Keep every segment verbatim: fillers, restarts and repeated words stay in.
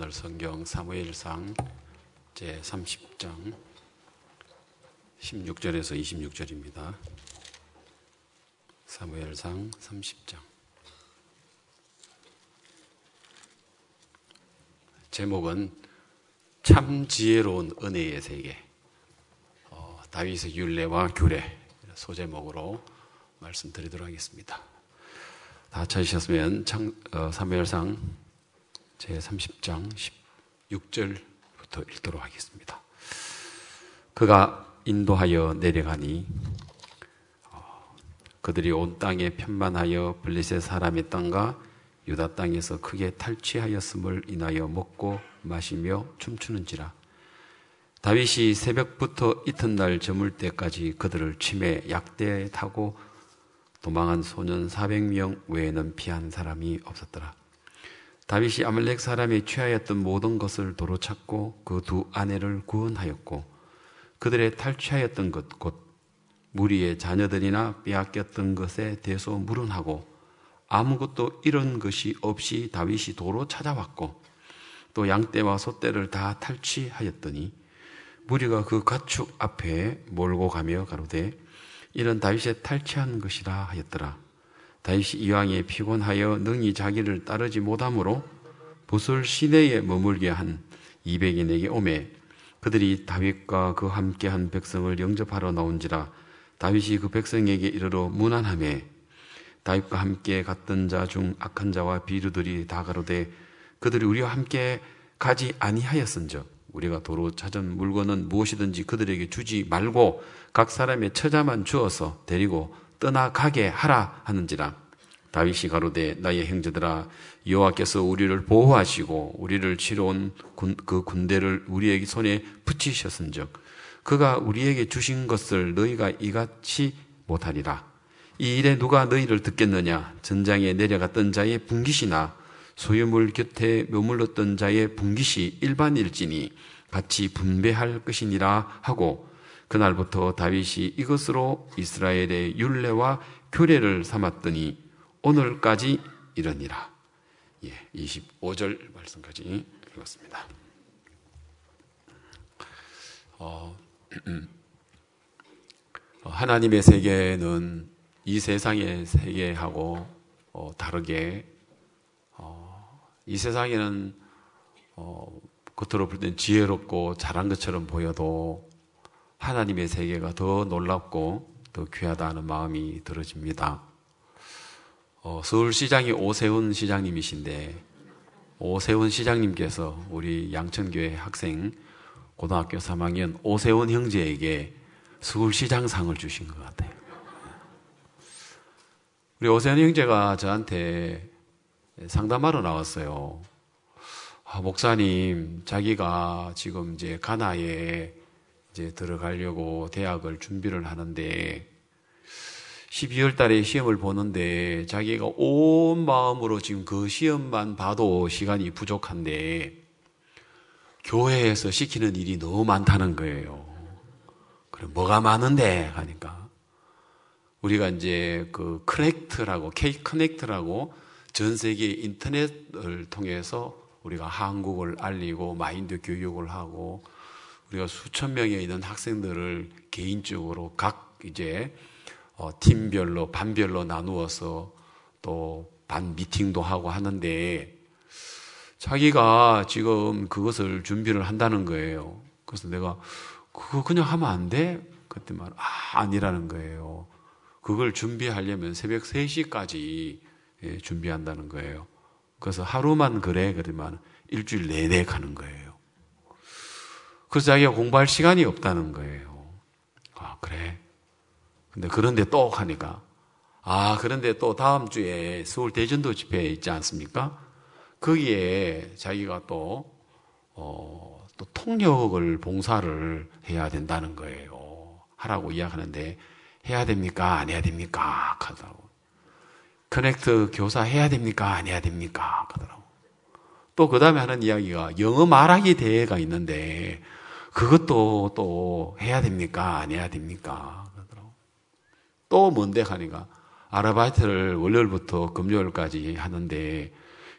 오늘 성경 사무엘상 제삼십 장 십육 절에서 이십육 절입니다. 사무엘상 삼십 장. 제목은 참 지혜로운 은혜의 세계, 어, 다윗의 율례와 규례 소제목으로 말씀드리도록 하겠습니다. 다 찾으셨으면 장, 어, 사무엘상 제삼십 장 십육 절부터 읽도록 하겠습니다. 그가 인도하여 내려가니 어, 그들이 온 땅에 편만하여 블레셋 사람의 땅과 유다 땅에서 크게 탈취하였음을 인하여 먹고 마시며 춤추는지라. 다윗이 새벽부터 이튿날 저물 때까지 그들을 치매 약대하고 도망한 소년 사백 명 외에는 피한 사람이 없었더라. 다윗이 아말렉 사람이 취하였던 모든 것을 도로 찾고 그 두 아내를 구원하였고 그들의 탈취하였던 것 곧 무리의 자녀들이나 빼앗겼던 것에 대해서 물은하고 아무것도 잃은 것이 없이 다윗이 도로 찾아왔고 또 양떼와 소떼를 다 탈취하였더니 무리가 그 가축 앞에 몰고 가며 가로되 이는 다윗의 탈취한 것이라 하였더라. 다윗이 이왕에 피곤하여 능히 자기를 따르지 못하므로 부술 시내에 머물게 한 이백인에게 오매 그들이 다윗과 그 함께한 백성을 영접하러 나온지라. 다윗이 그 백성에게 이르러 문안하매 다윗과 함께 갔던 자 중 악한 자와 비류들이 다 가로되 그들이 우리와 함께 가지 아니하였은즉 우리가 도로 찾은 물건은 무엇이든지 그들에게 주지 말고 각 사람의 처자만 주어서 데리고 떠나가게 하라 하는지라. 다윗이 가로되 나의 형제들아 여호와께서 우리를 보호하시고 우리를 치러 온 그 군대를 우리에게 손에 붙이셨은즉 그가 우리에게 주신 것을 너희가 이같이 못하리라. 이 일에 누가 너희를 듣겠느냐? 전장에 내려갔던 자의 분깃이나 소유물 곁에 머물렀던 자의 분깃이 일반일지니 같이 분배할 것이니라 하고 그날부터 다윗이 이것으로 이스라엘의 율례와 규례를 삼았더니 오늘까지 이르니라. 예, 이십오 절 말씀까지 읽었습니다. 어, 하나님의 세계는 이 세상의 세계하고 어, 다르게 어, 이 세상에는 어, 겉으로 볼 땐 지혜롭고 잘한 것처럼 보여도 하나님의 세계가 더 놀랍고 더 귀하다 하는 마음이 들어집니다. 어, 서울시장이 오세훈 시장님이신데 오세훈 시장님께서 우리 양천교회 학생 고등학교 삼 학년 오세훈 형제에게 서울시장상을 주신 것 같아요. 우리 오세훈 형제가 저한테 상담하러 나왔어요. 아, 목사님, 자기가 지금 이제 가나에 이제 들어가려고 대학을 준비를 하는데 십이월 달에 시험을 보는데 자기가 온 마음으로 지금 그 시험만 봐도 시간이 부족한데 교회에서 시키는 일이 너무 많다는 거예요. 그럼 뭐가 많은데 하니까 우리가 이제 그 커넥트라고 K 커넥트라고 전 세계 인터넷을 통해서 우리가 한국을 알리고 마인드 교육을 하고 우리가 수천 명에 있는 학생들을 개인적으로 각 이제 어, 팀별로 반별로 나누어서 또 반 미팅도 하고 하는데 자기가 지금 그것을 준비를 한다는 거예요. 그래서 내가 그거 그냥 하면 안 돼? 그때 말 아, 아니라는 거예요. 그걸 준비하려면 새벽 세 시까지 예, 준비한다는 거예요. 그래서 하루만 그래 그러면 일주일 내내 가는 거예요. 그래서 자기가 공부할 시간이 없다는 거예요. 아, 그래? 근데 그런데 또 하니까 아, 그런데 또 다음 주에 서울 대전도 집회 있지 않습니까? 거기에 자기가 또, 어, 또 통역을 봉사를 해야 된다는 거예요. 하라고 이야기하는데 해야 됩니까? 안 해야 됩니까? 하더라고. 커넥트 교사 해야 됩니까? 안 해야 됩니까? 하더라고. 또 그 다음에 하는 이야기가 영어 말하기 대회가 있는데 그것도 또 해야 됩니까? 안 해야 됩니까? 하더라고. 또 뭔데 하니까 아르바이트를 월요일부터 금요일까지 하는데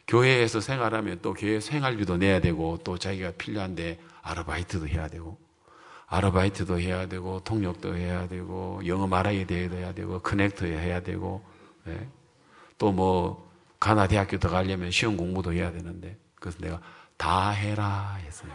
교회에서 생활하면 또 교회 생활비도 내야 되고 또 자기가 필요한데 아르바이트도 해야 되고 아르바이트도 해야 되고 통역도 해야 되고 영어 말하기 대회도 해야 되고 커넥터 해야 되고 예. 또 뭐 가나 대학교 들어가려면 시험 공부도 해야 되는데 그래서 내가 다 해라 했어요.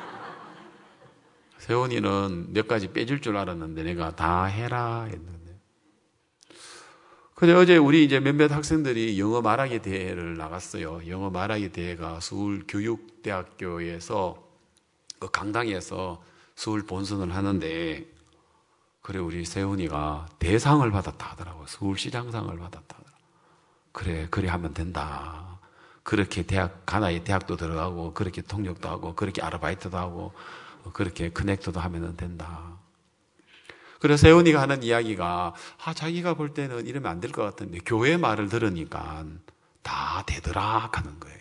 세훈이는 몇 가지 빼줄 줄 알았는데 내가 다 해라 했는데. 근데 어제 우리 이제 몇몇 학생들이 영어 말하기 대회를 나갔어요. 영어 말하기 대회가 서울교육대학교에서 그 강당에서 서울 본선을 하는데 그래 우리 세훈이가 대상을 받았다 하더라고요. 서울시장상을 받았다 하더라고요. 그래 그래 하면 된다. 그렇게 대학 가나의 대학도 들어가고 그렇게 통역도 하고 그렇게 아르바이트도 하고 그렇게 커넥터도 하면 된다. 그래서 세훈이가 하는 이야기가 아 자기가 볼 때는 이러면 안 될 것 같은데 교회 말을 들으니까 다 되더라 하는 거예요.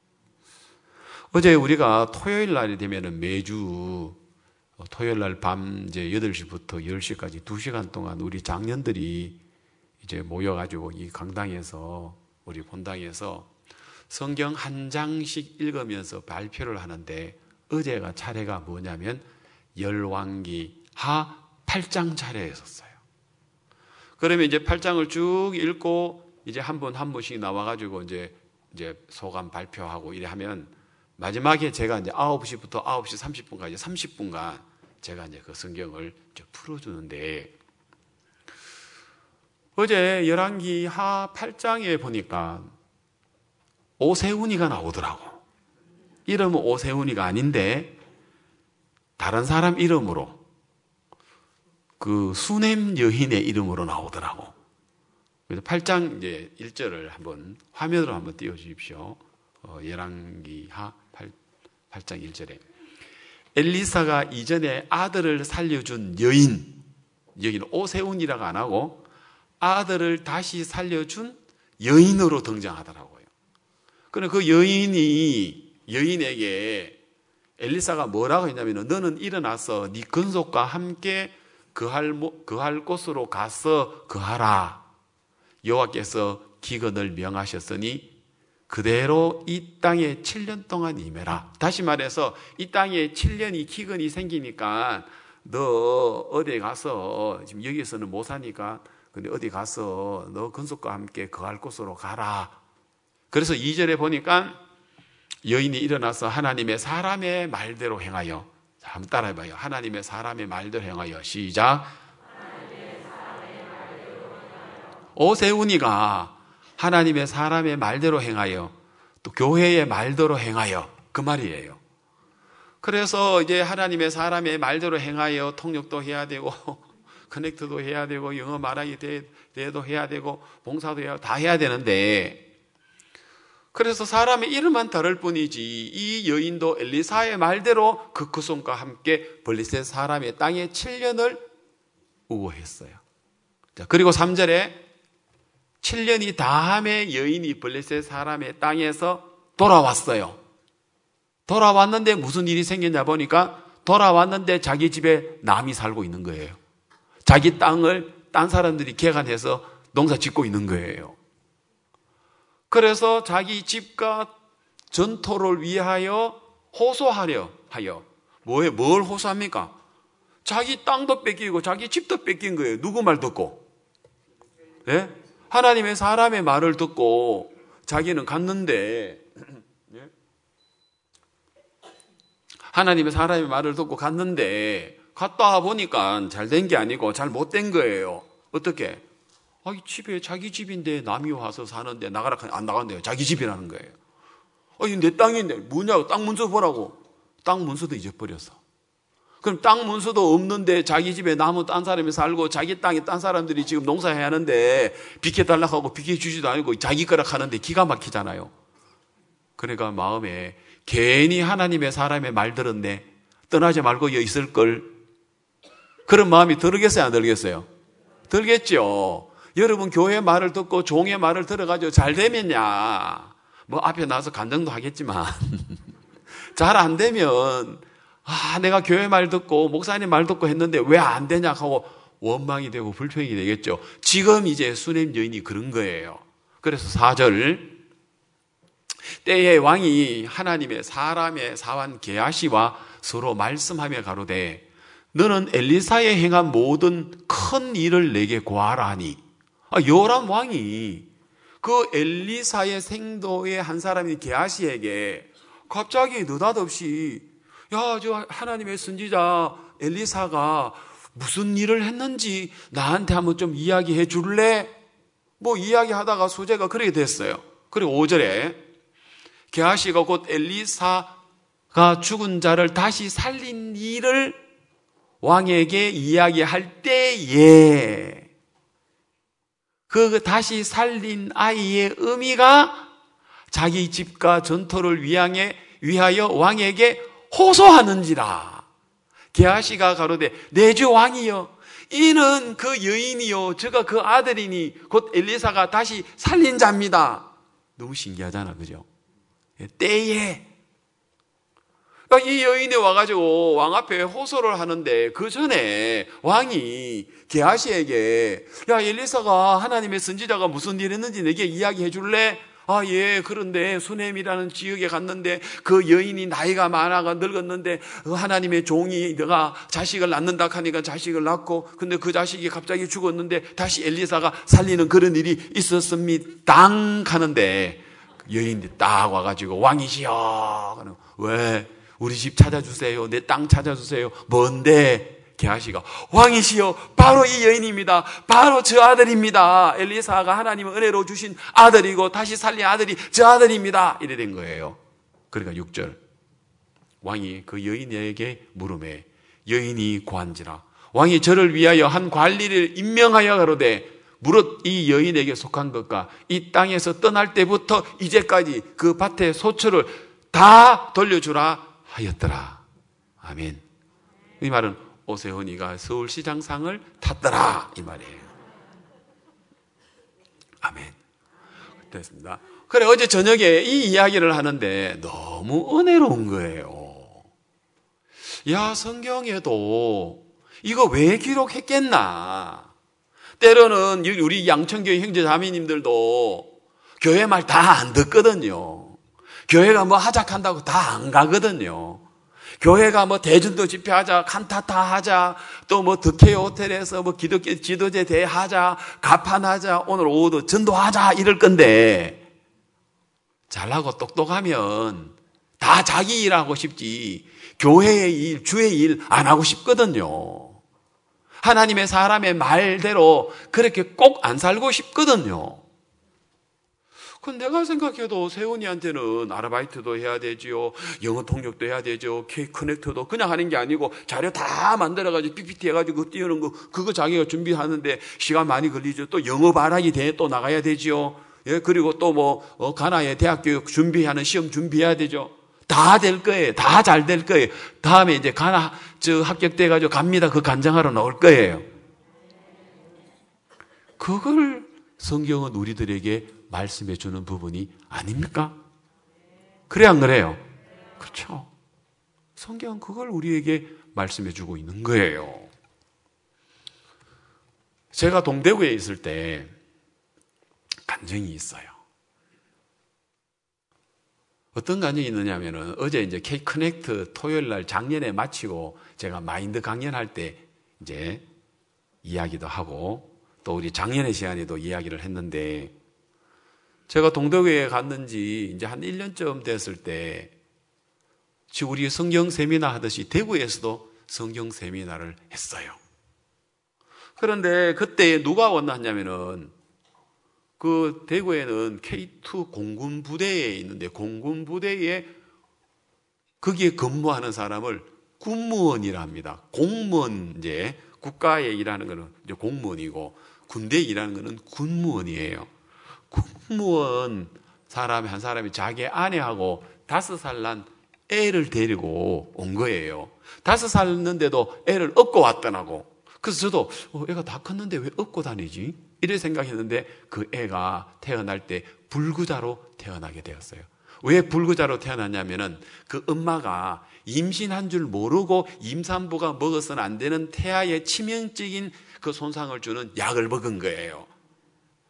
어제 우리가 토요일 날이 되면은 매주 토요일 날 밤 이제 여덟 시부터 열 시까지 두 시간 동안 우리 장년들이 이제 모여가지고 이 강당에서 우리 본당에서 성경 한 장씩 읽으면서 발표를 하는데 어제가 차례가 뭐냐면 열왕기 하 팔 장 차례였었어요. 그러면 이제 팔 장을 쭉 읽고 이제 한 분 한 분씩 나와가지고 이제 이제 소감 발표하고 이래 하면 마지막에 제가 이제 아홉 시부터 아홉 시 삼십 분까지 삼십 분간 제가 이제 그 성경을 이제 풀어주는데 어제 열왕기 하 팔 장에 보니까 오세훈이가 나오더라고. 이름은 오세훈이가 아닌데 다른 사람 이름으로 그 수냄 여인의 이름으로 나오더라고. 그래서 팔 장 이제 일 절을 한번 화면으로 한번 띄워 주십시오. 어, 열왕기 하 팔 장 일 절에 엘리사가 이전에 아들을 살려준 여인, 여기는 오세훈이라고 안 하고 아들을 다시 살려준 여인으로 등장하더라고요. 그런데 그 여인이 여인에게 엘리사가 뭐라고 했냐면 너는 일어나서 네 근속과 함께 그할, 그할 곳으로 가서 그하라. 여호와께서 기근을 명하셨으니 그대로 이 땅에 칠 년 동안 임해라. 다시 말해서 이 땅에 칠 년이 기근이 생기니까 너 어디 가서 지금 여기서는 못 사니까 근데 어디 가서 너 근속과 함께 거할 곳으로 가라. 그래서 이 절에 보니까 여인이 일어나서 하나님의 사람의 말대로 행하여 자, 한번 따라해봐요. 하나님의 사람의 말대로 행하여 시작. 오세훈이가 하나님의 사람의 말대로 행하여 또 교회의 말대로 행하여 그 말이에요. 그래서 이제 하나님의 사람의 말대로 행하여 통역도 해야 되고 커넥트도 해야 되고 영어 말하기 대회도 해야 되고 봉사도 해야 다 해야 되는데 그래서 사람의 이름만 다를 뿐이지 이 여인도 엘리사의 말대로 그 구손과 함께 블레셋 사람의 땅에 칠 년을 우거했어요. 자, 그리고 삼 절에 칠 년이 다함에 여인이 블레셋 사람의 땅에서 돌아왔어요. 돌아왔는데 무슨 일이 생겼냐 보니까 돌아왔는데 자기 집에 남이 살고 있는 거예요. 자기 땅을 딴 사람들이 개간해서 농사 짓고 있는 거예요. 그래서 자기 집과 전토를 위하여 호소하려 하여 뭐에 뭘 호소합니까? 자기 땅도 뺏기고 자기 집도 뺏긴 거예요. 누구 말 듣고? 네? 하나님의 사람의 말을 듣고 자기는 갔는데 하나님의 사람의 말을 듣고 갔는데 갔다 보니까 잘 된 게 아니고 잘 못 된 거예요. 어떻게? 아, 집에 자기 집인데 남이 와서 사는데 나가라 안 나간대요. 자기 집이라는 거예요. 아, 내 땅인데 뭐냐고 땅 문서 보라고. 땅 문서도 잊어버렸어. 그럼 땅 문서도 없는데 자기 집에 남은 딴 사람이 살고 자기 땅에 딴 사람들이 지금 농사해야 하는데 비켜달라고 하고 비켜주지도 않고 자기 거라 하는데 기가 막히잖아요. 그러니까 마음에 괜히 하나님의 사람의 말 들었네. 떠나지 말고 여기 있을 걸. 그런 마음이 들겠어요, 안 들겠어요? 들겠죠. 여러분 교회 말을 듣고 종의 말을 들어가지고 잘 되면야 뭐 앞에 나와서 간증도 하겠지만 잘 안 되면 아 내가 교회 말 듣고 목사님 말 듣고 했는데 왜 안 되냐 하고 원망이 되고 불평이 되겠죠. 지금 이제 수냄 여인이 그런 거예요. 그래서 사 절 때에 왕이 하나님의 사람의 사환 게하시와 서로 말씀하며 가로되 너는 엘리사의 행한 모든 큰 일을 내게 고하라 하니, 아, 요람 왕이 그 엘리사의 생도의 한 사람인 게하시에게 갑자기 느닷없이 야, 저 하나님의 선지자 엘리사가 무슨 일을 했는지 나한테 한번 좀 이야기해 줄래? 뭐 이야기하다가 소재가 그렇게 됐어요. 그리고 오 절에 게하시가 곧 엘리사가 죽은 자를 다시 살린 일을 왕에게 이야기할 때에 그 다시 살린 아이의 의미가 자기 집과 전토를 위하여 왕에게 호소하는지라. 게하시가 가로되 내 주 왕이여, 이는 그 여인이요 저가 그 아들이니 곧 엘리사가 다시 살린 자입니다. 너무 신기하잖아, 그죠? 때에 이 여인이 와가지고 왕 앞에 호소를 하는데 그 전에 왕이 게하시에게 야, 엘리사가 하나님의 선지자가 무슨 일 했는지 내게 이야기해 줄래? 아, 예, 그런데 수넴이라는 지역에 갔는데 그 여인이 나이가 많아가 늙었는데 하나님의 종이 내가 자식을 낳는다 하니까 자식을 낳고, 근데 그 자식이 갑자기 죽었는데 다시 엘리사가 살리는 그런 일이 있었습니다. 땅 하는데 여인이 딱 와가지고 왕이시여, 왜? 우리 집 찾아주세요. 내 땅 찾아주세요. 뭔데? 게하시가 왕이시여, 바로 이 여인입니다. 바로 저 아들입니다. 엘리사가 하나님의 은혜로 주신 아들이고 다시 살린 아들이 저 아들입니다. 이래 된 거예요. 그러니까 육 절 왕이 그 여인에게 물으매 여인이 고한지라. 왕이 저를 위하여 한 관리를 임명하여 가로되 무릇 이 여인에게 속한 것과 이 땅에서 떠날 때부터 이제까지 그 밭의 소출을 다 돌려주라 하였더라. 아멘. 이 말은 오세훈이가 서울시장상을 탔더라 이 말이에요. 아멘. 됐습니다. 그래, 어제 저녁에 이 이야기를 하는데 너무 은혜로운 거예요. 야, 성경에도 이거 왜 기록했겠나? 때로는 우리 양천교회 형제자매님들도 교회 말 다 안 듣거든요. 교회가 뭐 하작한다고 다 안 가거든요. 교회가 뭐 대전도 집회하자, 칸타타 하자, 또 뭐 득회 호텔에서 뭐 기독교 지도제 대하자, 가판하자, 오늘 오후도 전도하자 이럴 건데, 잘나고 똑똑하면 다 자기 일하고 싶지 교회의 일, 주의 일 안 하고 싶거든요. 하나님의 사람의 말대로 그렇게 꼭 안 살고 싶거든요. 그건 내가 생각해도 세훈이한테는 아르바이트도 해야 되지요, 영어 통역도 해야 되죠, K 커넥터도 그냥 하는 게 아니고 자료 다 만들어가지고 피피티 해가지고 띄우는 거, 그거 자기가 준비하는데 시간 많이 걸리죠. 또 영어 발악이 돼 또 나가야 되지요. 예, 그리고 또 뭐 어, 가나에 대학교 준비하는 시험 준비해야 되죠. 다 될 거예요. 다 잘 될 거예요. 다음에 이제 가나 저 합격돼가지고 갑니다. 그 간장하러 나올 거예요. 그걸 성경은 우리들에게 말씀해 주는 부분이 아닙니까? 그래 안 그래요? 그렇죠. 성경은 그걸 우리에게 말씀해 주고 있는 거예요. 제가 동대구에 있을 때 간증이 있어요. 어떤 간증이 있느냐면은 어제 이제 K 커넥트 토요일 날 작년에 마치고 제가 마인드 강연할 때 이제 이야기도 하고 또 우리 작년의 시간에도 이야기를 했는데, 제가 동대구에 갔는지 이제 한 일 년쯤 됐을 때 지금 우리 성경 세미나 하듯이 대구에서도 성경 세미나를 했어요. 그런데 그때 누가 왔나 하냐면은 그 대구에는 케이 투 공군 부대에 있는데 공군 부대에 거기에 근무하는 사람을 군무원이라 합니다. 공무원, 이제 국가에 일하는 거는 이제 공무원이고 군대에 일하는 거는 군무원이에요. 군무원 사람 한 사람이 자기 아내하고 다섯 살 난 애를 데리고 온 거예요. 다섯 살였는데도 애를 업고 왔더라고. 그래서 저도 어, 애가 다 컸는데 왜 업고 다니지? 이래 생각했는데 그 애가 태어날 때 불구자로 태어나게 되었어요. 왜 불구자로 태어났냐면은 그 엄마가 임신한 줄 모르고 임산부가 먹어서는 안 되는 태아에 치명적인 그 손상을 주는 약을 먹은 거예요.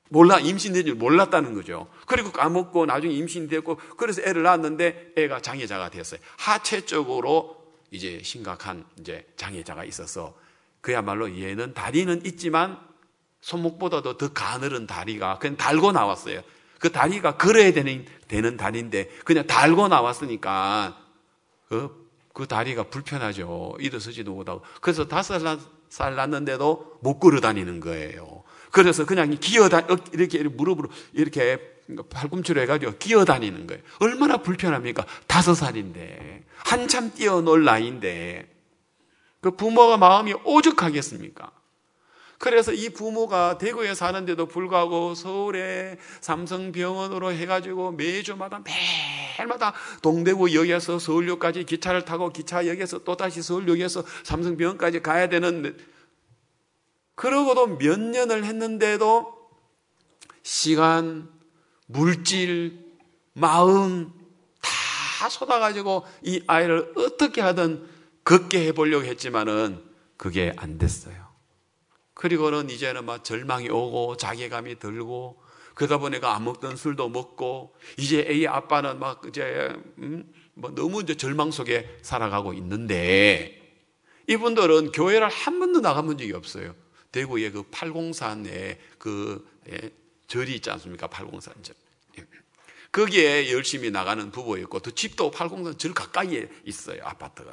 몰라, 임신된 줄 몰랐다는 거죠. 그리고 까먹고 나중에 임신됐고, 그래서 애를 낳았는데 애가 장애자가 됐어요. 하체적으로 이제 심각한 이제 장애자가 있어서 그야말로 얘는 다리는 있지만 손목보다도 더 가늘은 다리가 그냥 달고 나왔어요. 그 다리가 걸어야 되는, 되는 다리인데 그냥 달고 나왔으니까 그, 그 다리가 불편하죠. 일어서지도 못하고. 그래서 다섯 살 났는데도 못 걸어 다니는 거예요. 그래서 그냥 기어다, 이렇게 무릎으로 이렇게 팔꿈치로 해가지고 기어 다니는 거예요. 얼마나 불편합니까? 다섯 살인데. 한참 뛰어놀 나이인데. 그 부모가 마음이 오죽하겠습니까? 그래서 이 부모가 대구에 사는데도 불구하고 서울에 삼성병원으로 해가지고 매주마다 매일마다 동대구역에서 서울역까지 기차를 타고 기차역에서 또다시 서울역에서 삼성병원까지 가야 되는, 그러고도 몇 년을 했는데도 시간, 물질, 마음 다 쏟아가지고 이 아이를 어떻게 하든 걷게 해보려고 했지만은 그게 안 됐어요. 그리고는 이제는 막 절망이 오고 자괴감이 들고 그러다 보니까 안 먹던 술도 먹고 이제 애의 아빠는 막 이제 음, 뭐 너무 이제 절망 속에 살아가고 있는데 이분들은 교회를 한 번도 나가본 적이 없어요. 대구에 그 팔공산에 그 예, 절이 있지 않습니까? 팔공산 절. 예. 거기에 열심히 나가는 부부였고 또 집도 팔공산 절 가까이에 있어요. 아파트가.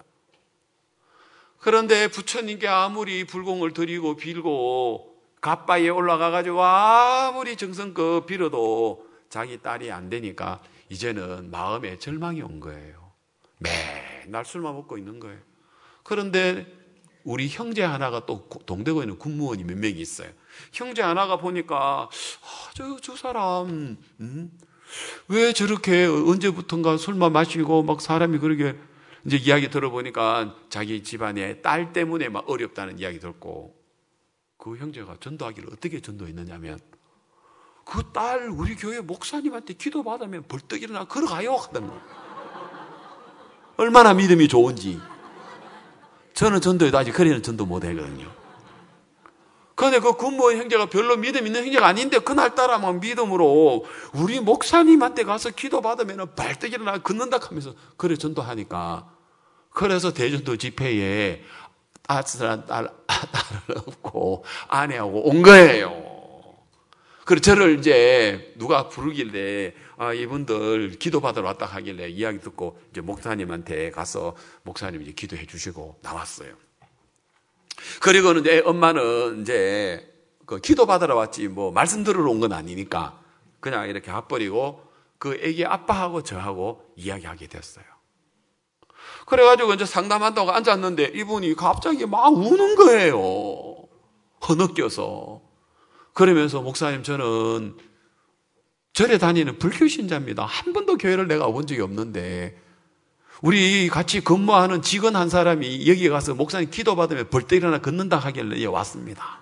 그런데 부처님께 아무리 불공을 드리고 빌고 갓바위에 올라가가지고 아무리 정성껏 빌어도 자기 딸이 안 되니까 이제는 마음에 절망이 온 거예요. 맨날 술만 먹고 있는 거예요. 그런데 우리 형제 하나가 또 동대구에 있는 군무원이 몇 명이 있어요. 형제 하나가 보니까 아, 저, 저 사람 음? 왜 저렇게 언제부턴가 술만 마시고 막 사람이 그렇게 이제 이야기 들어보니까 자기 집안에 딸 때문에 막 어렵다는 이야기 듣고 그 형제가 전도하기를 어떻게 전도했느냐면 그 딸 우리 교회 목사님한테 기도받으면 벌떡 일어나 걸어가요 하다는 거예요. 얼마나 믿음이 좋은지. 저는 전도해도 아직 그래는 전도 못 하거든요. 그런데 그 군무원 형제가 별로 믿음 있는 형제가 아닌데 그날따라 막 믿음으로 우리 목사님한테 가서 기도받으면 벌떡 일어나 걷는다 하면서 그래 전도하니까 그래서 대전도 집회에 딸을, 딸을 얻고 아내하고 온 거예요. 그래서 저를 이제 누가 부르길래 아, 이분들 기도받으러 왔다 하길래 이야기 듣고 이제 목사님한테 가서 목사님이 이제 기도해 주시고 나왔어요. 그리고는 이제 엄마는 이제 그 기도받으러 왔지 뭐 말씀 들으러 온 건 아니니까 그냥 이렇게 핫버리고 그 애기 아빠하고 저하고 이야기하게 됐어요. 그래가지고 이제 상담한다고 앉았는데 이분이 갑자기 막 우는 거예요. 허느껴서. 그러면서 목사님 저는 절에 다니는 불교 신자입니다. 한 번도 교회를 내가 온 적이 없는데 우리 같이 근무하는 직원 한 사람이 여기 가서 목사님 기도받으면 벌떡 일어나 걷는다 하길래 왔습니다.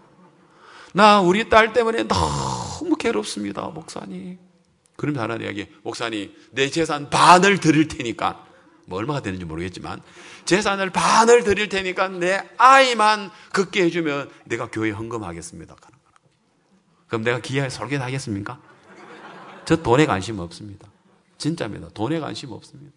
나 우리 딸 때문에 너무 괴롭습니다, 목사님. 그러면서 하나 이야기, 목사님 내 재산 반을 드릴 테니까 뭐 얼마가 되는지 모르겠지만 재산을 반을 드릴 테니까 내 아이만 걷게 해주면 내가 교회에 헌금하겠습니다. 그럼 내가 기아에 솔깃 하겠습니까? 저 돈에 관심 없습니다. 진짜입니다. 돈에 관심 없습니다.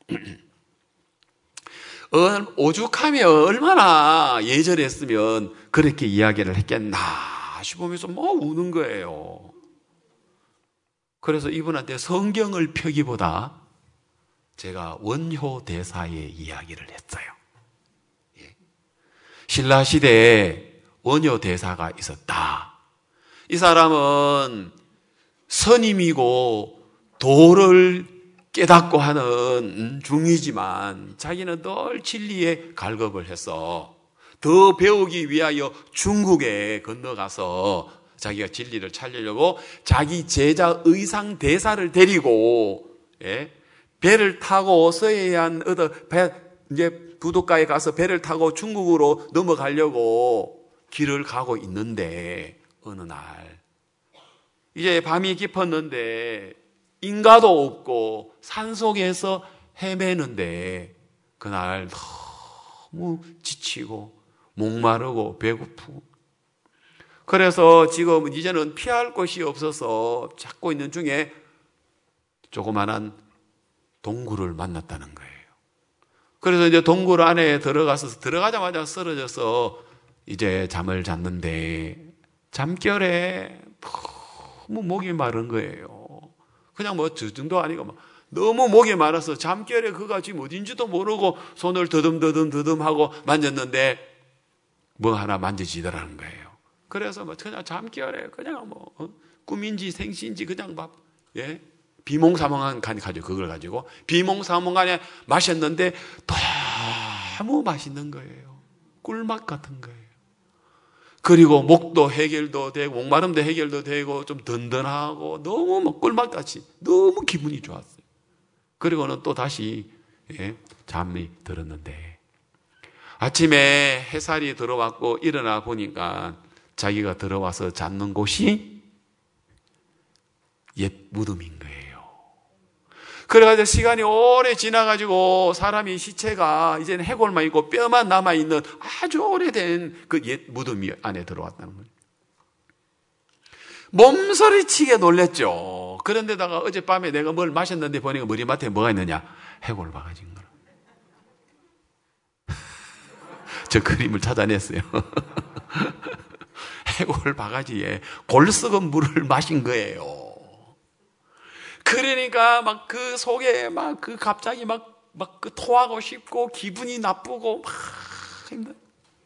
오죽하면 얼마나 예절했으면 그렇게 이야기를 했겠나 싶으면서 뭐 우는 거예요. 그래서 이분한테 성경을 펴기보다 제가 원효 대사의 이야기를 했어요. 예. 신라 시대에 원효 대사가 있었다. 이 사람은 선임이고 도를 깨닫고 하는 중이지만 자기는 늘 진리에 갈급을 해서 더 배우기 위하여 중국에 건너가서 자기가 진리를 찾으려고 자기 제자 의상 대사를 데리고 예? 배를 타고 서해안 얻어 배 이제 부둣가에 가서 배를 타고 중국으로 넘어가려고 길을 가고 있는데 어느 날 이제 밤이 깊었는데 인가도 없고 산속에서 헤매는데 그날 너무 지치고 목마르고 배고프고 그래서 지금 이제는 피할 곳이 없어서 찾고 있는 중에 조그만한 동굴을 만났다는 거예요. 그래서 이제 동굴 안에 들어가서 들어가자마자 쓰러져서 이제 잠을 잤는데 잠결에 너무 목이 마른 거예요. 그냥 뭐 저 정도 아니고 막 너무 목이 마라서 잠결에 그가 지금 어딘지도 모르고 손을 더듬더듬 더듬하고 만졌는데 뭐 하나 만져지더라는 거예요. 그래서 뭐 그냥 잠결에 그냥 뭐 어? 꿈인지 생시인지 그냥 막 예? 비몽사몽한 간 가지고 그걸 가지고 비몽사몽간에 마셨는데 너무 맛있는 거예요. 꿀맛 같은 거예요. 그리고 목도 해결도 되고 목마름도 해결도 되고 좀 든든하고 너무 뭐 꿀맛같이 너무 기분이 좋았어요. 그리고는 또 다시 예, 잠이 들었는데 아침에 햇살이 들어왔고 일어나 보니까 자기가 들어와서 잤는 곳이 옛 무덤인 거예요. 그래가지고 시간이 오래 지나가지고 사람이 시체가 이제는 해골만 있고 뼈만 남아있는 아주 오래된 그 옛 무덤 안에 들어왔다는 거예요. 몸서리치게 놀랬죠. 그런데다가 어젯밤에 내가 뭘 마셨는데 보니까 머리맡에 뭐가 있느냐? 해골 바가지인 거라. 저 그림을 찾아냈어요. 해골 바가지에 골썩은 물을 마신 거예요. 그러니까 막 그 속에 막 그 갑자기 막, 막 그 토하고 싶고 기분이 나쁘고 막 힘들어.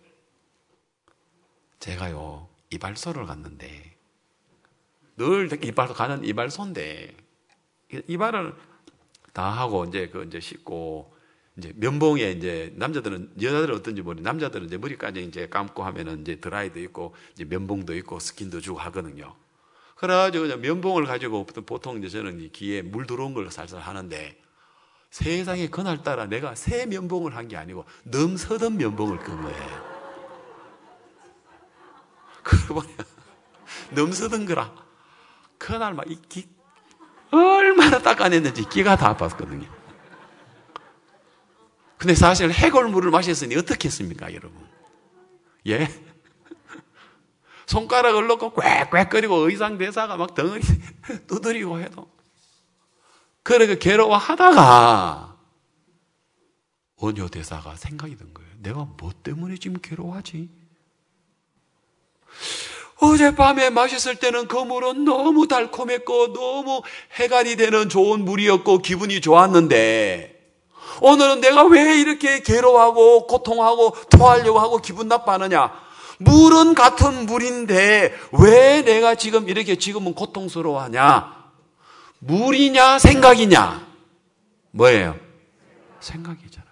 제가요, 이발소를 갔는데 늘 이발소 가는 이발소인데 이발을 다 하고 이제 그 이제 씻고 이제 면봉에 이제 남자들은 여자들은 어떤지 모르 남자들은 이제 머리까지 이제 감고 하면은 이제 드라이도 있고 이제 면봉도 있고 스킨도 주고 하거든요. 그래가지고 그냥 면봉을 가지고 보통 이제 저는 이 귀에 물 들어온 걸 살살 하는데 세상에 그날따라 내가 새 면봉을 한 게 아니고 넘서던 면봉을 끈 거예요. 그러고 보니 넘서던 거라. 그날 막 이 귀 얼마나 닦아냈는지 귀가 다 아팠거든요. 근데 사실 해골물을 마셨으니 어떻게 했습니까, 여러분? 예? 손가락을 넣고 꽥꽥거리고 의상 대사가 막 덩어리 두드리고 해도 그렇게 괴로워하다가 원효 대사가 생각이 든 거예요. 내가 뭐 때문에 지금 괴로워하지? 어젯밤에 마셨을 때는 그 물은 너무 달콤했고 너무 해갈이 되는 좋은 물이었고 기분이 좋았는데 오늘은 내가 왜 이렇게 괴로워하고 고통하고 토하려고 하고 기분 나빠하느냐? 물은 같은 물인데 왜 내가 지금 이렇게 지금은 고통스러워하냐? 물이냐 생각이냐? 뭐예요? 생각이잖아요.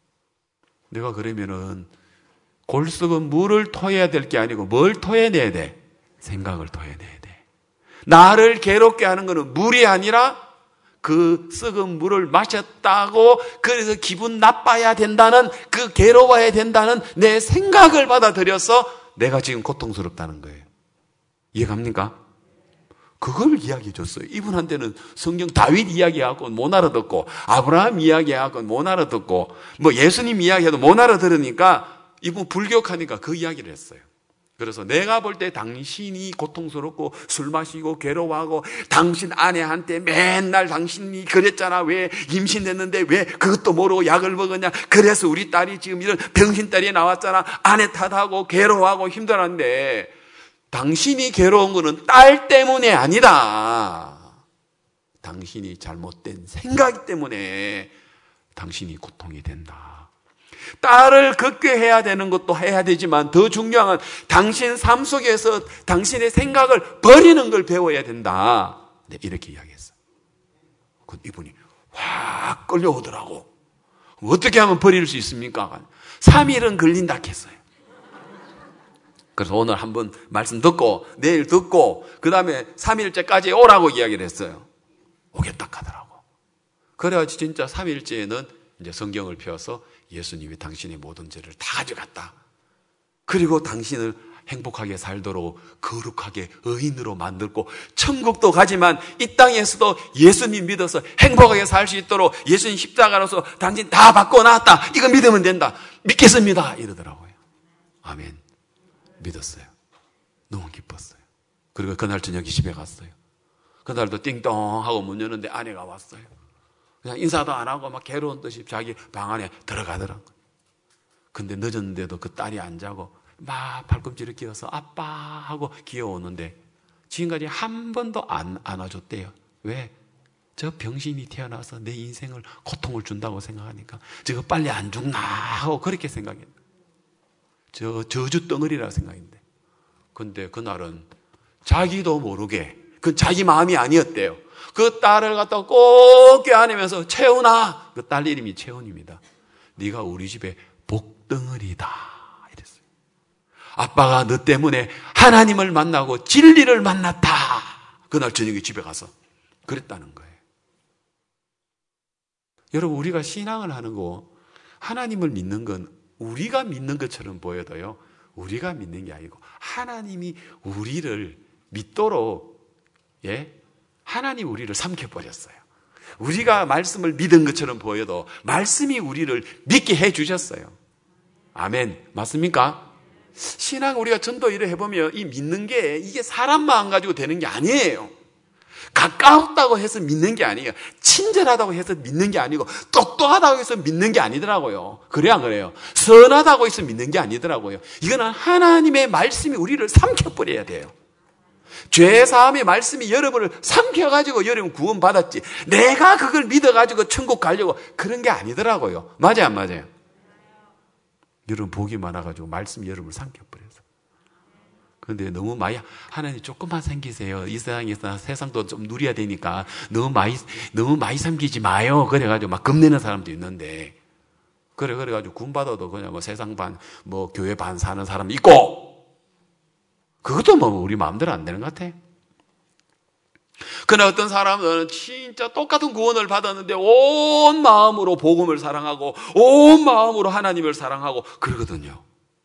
내가 그러면은 골썩은 물을 토해야 될 게 아니고 뭘 토해내야 돼? 생각을 토해내야 돼. 나를 괴롭게 하는 거는 물이 아니라 그 썩은 물을 마셨다고 그래서 기분 나빠야 된다는 그 괴로워야 된다는 내 생각을 받아들여서 내가 지금 고통스럽다는 거예요. 이해갑니까? 그걸 이야기해 줬어요. 이분한테는 성경 다윗 이야기하고 못 알아듣고 아브라함 이야기하고 못 알아듣고 뭐 예수님 이야기해도 못 알아들으니까 이분 불교하니까 그 이야기를 했어요. 그래서 내가 볼 때 당신이 고통스럽고 술 마시고 괴로워하고 당신 아내한테 맨날 당신이 그랬잖아. 왜 임신했는데 왜 그것도 모르고 약을 먹었냐. 그래서 우리 딸이 지금 이런 병신딸이 나왔잖아. 아내 탓하고 괴로워하고 힘들었는데 당신이 괴로운 거는 딸 때문에 아니다. 당신이 잘못된 생각 때문에 당신이 고통이 된다. 딸을 걷게 해야 되는 것도 해야 되지만 더 중요한 건 당신 삶 속에서 당신의 생각을 버리는 걸 배워야 된다. 네, 이렇게 이야기했어요. 이분이 확 끌려오더라고. 어떻게 하면 버릴 수 있습니까? 삼 일은 걸린다 했어요. 그래서 오늘 한번 말씀 듣고 내일 듣고 그 다음에 삼 일째까지 오라고 이야기를 했어요. 오겠다 하더라고. 그래가지고 진짜 삼 일째에는 이제 성경을 펴서 예수님이 당신의 모든 죄를 다 가져갔다. 그리고 당신을 행복하게 살도록 거룩하게 의인으로 만들고 천국도 가지만 이 땅에서도 예수님 믿어서 행복하게 살 수 있도록 예수님 십자가로서 당신 다 바꿔놨다. 이거 믿으면 된다. 믿겠습니다. 이러더라고요. 아멘. 믿었어요. 너무 기뻤어요. 그리고 그날 저녁에 집에 갔어요. 그날도 띵동 하고 문 여는데 아내가 왔어요. 그냥 인사도 안 하고 막 괴로운 듯이 자기 방 안에 들어가더라고요. 근데 늦었는데도 그 딸이 안 자고 막 발꿈치를 끼워서 아빠 하고 기어오는데 지금까지 한 번도 안 안아줬대요. 왜? 저 병신이 태어나서 내 인생을 고통을 준다고 생각하니까 저거 빨리 안 죽나 하고 그렇게 생각했는데 저 저주 덩어리라 생각했는데 근데 그날은 자기도 모르게 그 자기 마음이 아니었대요. 그 딸을 갖다 꼭 껴안으면서 채훈아, 그 딸 이름이 채훈입니다. 네가 우리 집에 복덩어리다 이랬어요. 아빠가 너 때문에 하나님을 만나고 진리를 만났다. 그날 저녁에 집에 가서 그랬다는 거예요. 여러분, 우리가 신앙을 하는 거, 하나님을 믿는 건 우리가 믿는 것처럼 보여도요, 우리가 믿는 게 아니고 하나님이 우리를 믿도록, 예, 하나님 우리를 삼켜버렸어요. 우리가 말씀을 믿은 것처럼 보여도 말씀이 우리를 믿게 해주셨어요. 아멘. 맞습니까? 신앙 우리가 전도 일을 해보면 이 믿는 게 이게 사람 마음 가지고 되는 게 아니에요. 가까웠다고 해서 믿는 게 아니에요. 친절하다고 해서 믿는 게 아니고 똑똑하다고 해서 믿는 게 아니더라고요. 그래야 안 그래요? 선하다고 해서 믿는 게 아니더라고요. 이거는 하나님의 말씀이 우리를 삼켜버려야 돼요. 죄사함의 말씀이 여러분을 삼켜가지고 여러분 구원받았지 내가 그걸 믿어가지고 천국 가려고 그런 게 아니더라고요. 맞아요, 안 맞아요? 여러분 복이 많아가지고 말씀이 여러분을 삼켜버려서. 그런데 너무 많이 하나님 조금만 삼기세요. 이 세상에서 세상도 좀 누려야 되니까 너무 많이 너무 많이 삼기지 마요. 그래가지고 막 겁내는 사람도 있는데 그래 그래가지고 구원받아도 그냥 뭐 세상 반 뭐 교회 반 사는 사람 있고. 그것도 뭐 우리 마음대로 안 되는 것 같아. 그러나 어떤 사람은 진짜 똑같은 구원을 받았는데 온 마음으로 복음을 사랑하고 온 마음으로 하나님을 사랑하고 그러거든요.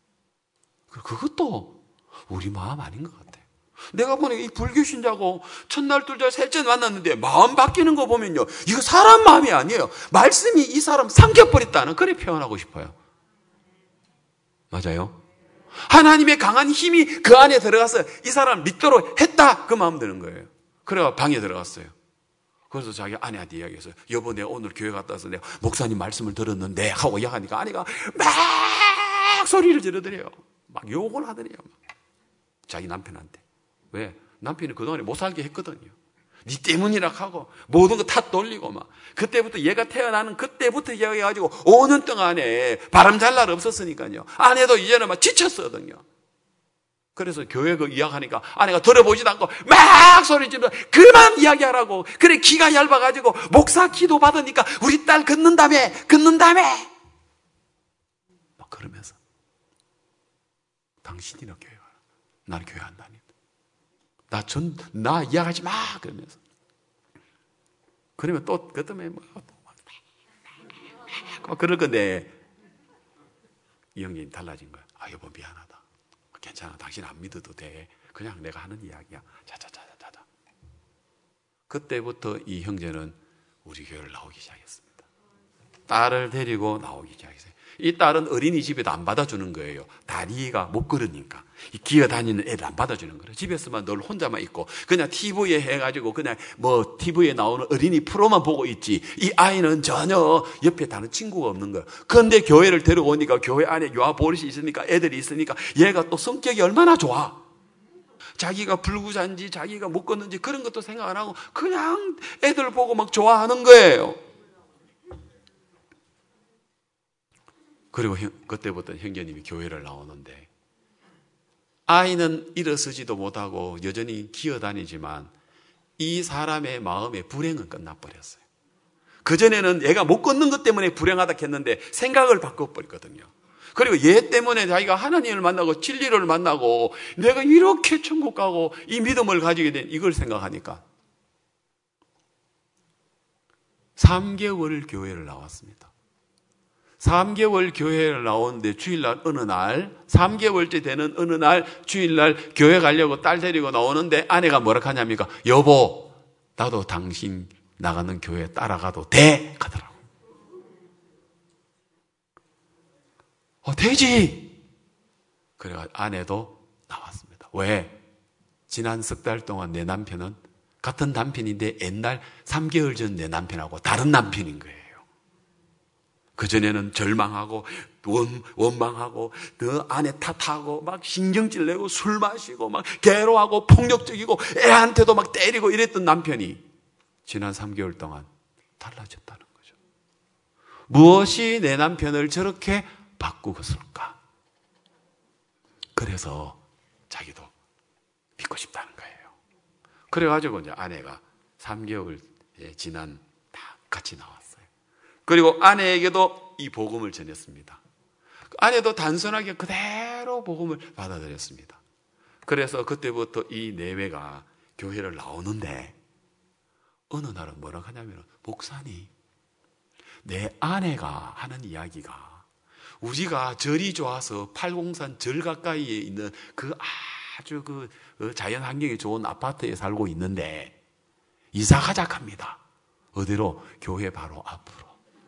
그것도 우리 마음 아닌 것 같아. 내가 보니 이 불교 신자고 첫날, 둘째, 셋째 만났는데 마음 바뀌는 거 보면요, 이거 사람 마음이 아니에요. 말씀이 이 사람 삼켜버렸다는 그렇게 표현하고 싶어요. 맞아요? 하나님의 강한 힘이 그 안에 들어가서 이 사람 믿도록 했다 그 마음 드는 거예요. 그래가 방에 들어갔어요. 그래서 자기 아내한테 이야기했어요. 여보, 내가 오늘 교회 갔다 와서 내가 목사님 말씀을 들었는데 하고 이야기하니까 아내가 막 소리를 지르더래요. 막 욕을 하더래요. 자기 남편한테. 왜? 남편이 그동안에 못 살게 했거든요. 네 때문이라 하고 모든 거 탓 돌리고 막. 그때부터 얘가 태어나는 그때부터 이야기해가지고 오 년 동안에 바람 잘 날 없었으니까요. 아내도 이제는 막 지쳤거든요. 그래서 교회 그 이야기하니까 아내가 들어보지도 않고 막 소리 지르면서 그만 이야기하라고. 그래 기가 얇아가지고 목사 기도 받으니까 우리 딸 긋는다며 긋는다며 막 그러면서 당신이나 교회 가라. 나는 교회 안 다닌다. 나 전, 나 이야기하지 마! 그러면서. 그러면 또, 그 때문에 뭐, 막 그럴 건데, 이 형님이 달라진 거야. 아, 여보, 미안하다. 괜찮아. 당신 안 믿어도 돼. 그냥 내가 하는 이야기야. 자자자자자자. 그때부터 이 형제는 우리 교회를 나오기 시작했습니다. 딸을 데리고 나오기 시작했어요. 이 딸은 어린이집에도 안 받아주는 거예요. 다리가 못 걸으니까. 기어다니는 애를 안 받아주는 거예요. 집에서만 늘 혼자만 있고 그냥 티비에 해가지고 그냥 뭐 티비에 나오는 어린이 프로만 보고 있지. 이 아이는 전혀 옆에 다른 친구가 없는 거예요. 그런데 교회를 데려오니까 교회 안에 요한 보릿이 있으니까 애들이 있으니까 얘가 또 성격이 얼마나 좋아. 자기가 불구자인지 자기가 못 걷는지 그런 것도 생각 안 하고 그냥 애들 보고 막 좋아하는 거예요. 그리고 형, 그때부터 형제님이 교회를 나오는데 아이는 일어서지도 못하고 여전히 기어다니지만 이 사람의 마음의 불행은 끝나버렸어요. 그전에는 얘가 못 걷는 것 때문에 불행하다 했는데 생각을 바꿔버렸거든요. 그리고 얘 때문에 자기가 하나님을 만나고 진리를 만나고 내가 이렇게 천국 가고 이 믿음을 가지게 된 이걸 생각하니까 삼 개월 교회를 나왔습니다. 삼 개월 교회를 나오는데 주일날 어느 날 삼 개월째 되는 어느 날 주일날 교회 가려고 딸 데리고 나오는데 아내가 뭐라 하냐니까 여보 나도 당신 나가는 교회 따라가도 돼? 하더라고. 어 되지. 그래가 아내도 나왔습니다. 왜? 지난 석 달 동안 내 남편은 같은 남편인데 옛날 삼 개월 전 내 남편하고 다른 남편인 거예요. 그전에는 절망하고 원, 원망하고 그 아내 탓하고 막 신경질 내고 술 마시고 막 괴로워하고 폭력적이고 애한테도 막 때리고 이랬던 남편이 지난 삼 개월 동안 달라졌다는 거죠. 무엇이 내 남편을 저렇게 바꾸었을까? 그래서 자기도 믿고 싶다는 거예요. 그래가지고 이제 아내가 삼 개월 지난 다 같이 나왔어요. 그리고 아내에게도 이 복음을 전했습니다. 아내도 단순하게 그대로 복음을 받아들였습니다. 그래서 그때부터 이 내외가 교회를 나오는데 어느 날은 뭐라고 하냐면 목사님, 내 아내가 하는 이야기가 우리가 절이 좋아서 팔공산 절 가까이에 있는 그 아주 그 자연 환경이 좋은 아파트에 살고 있는데 이사 가자 합니다. 어디로? 교회 바로 앞으로.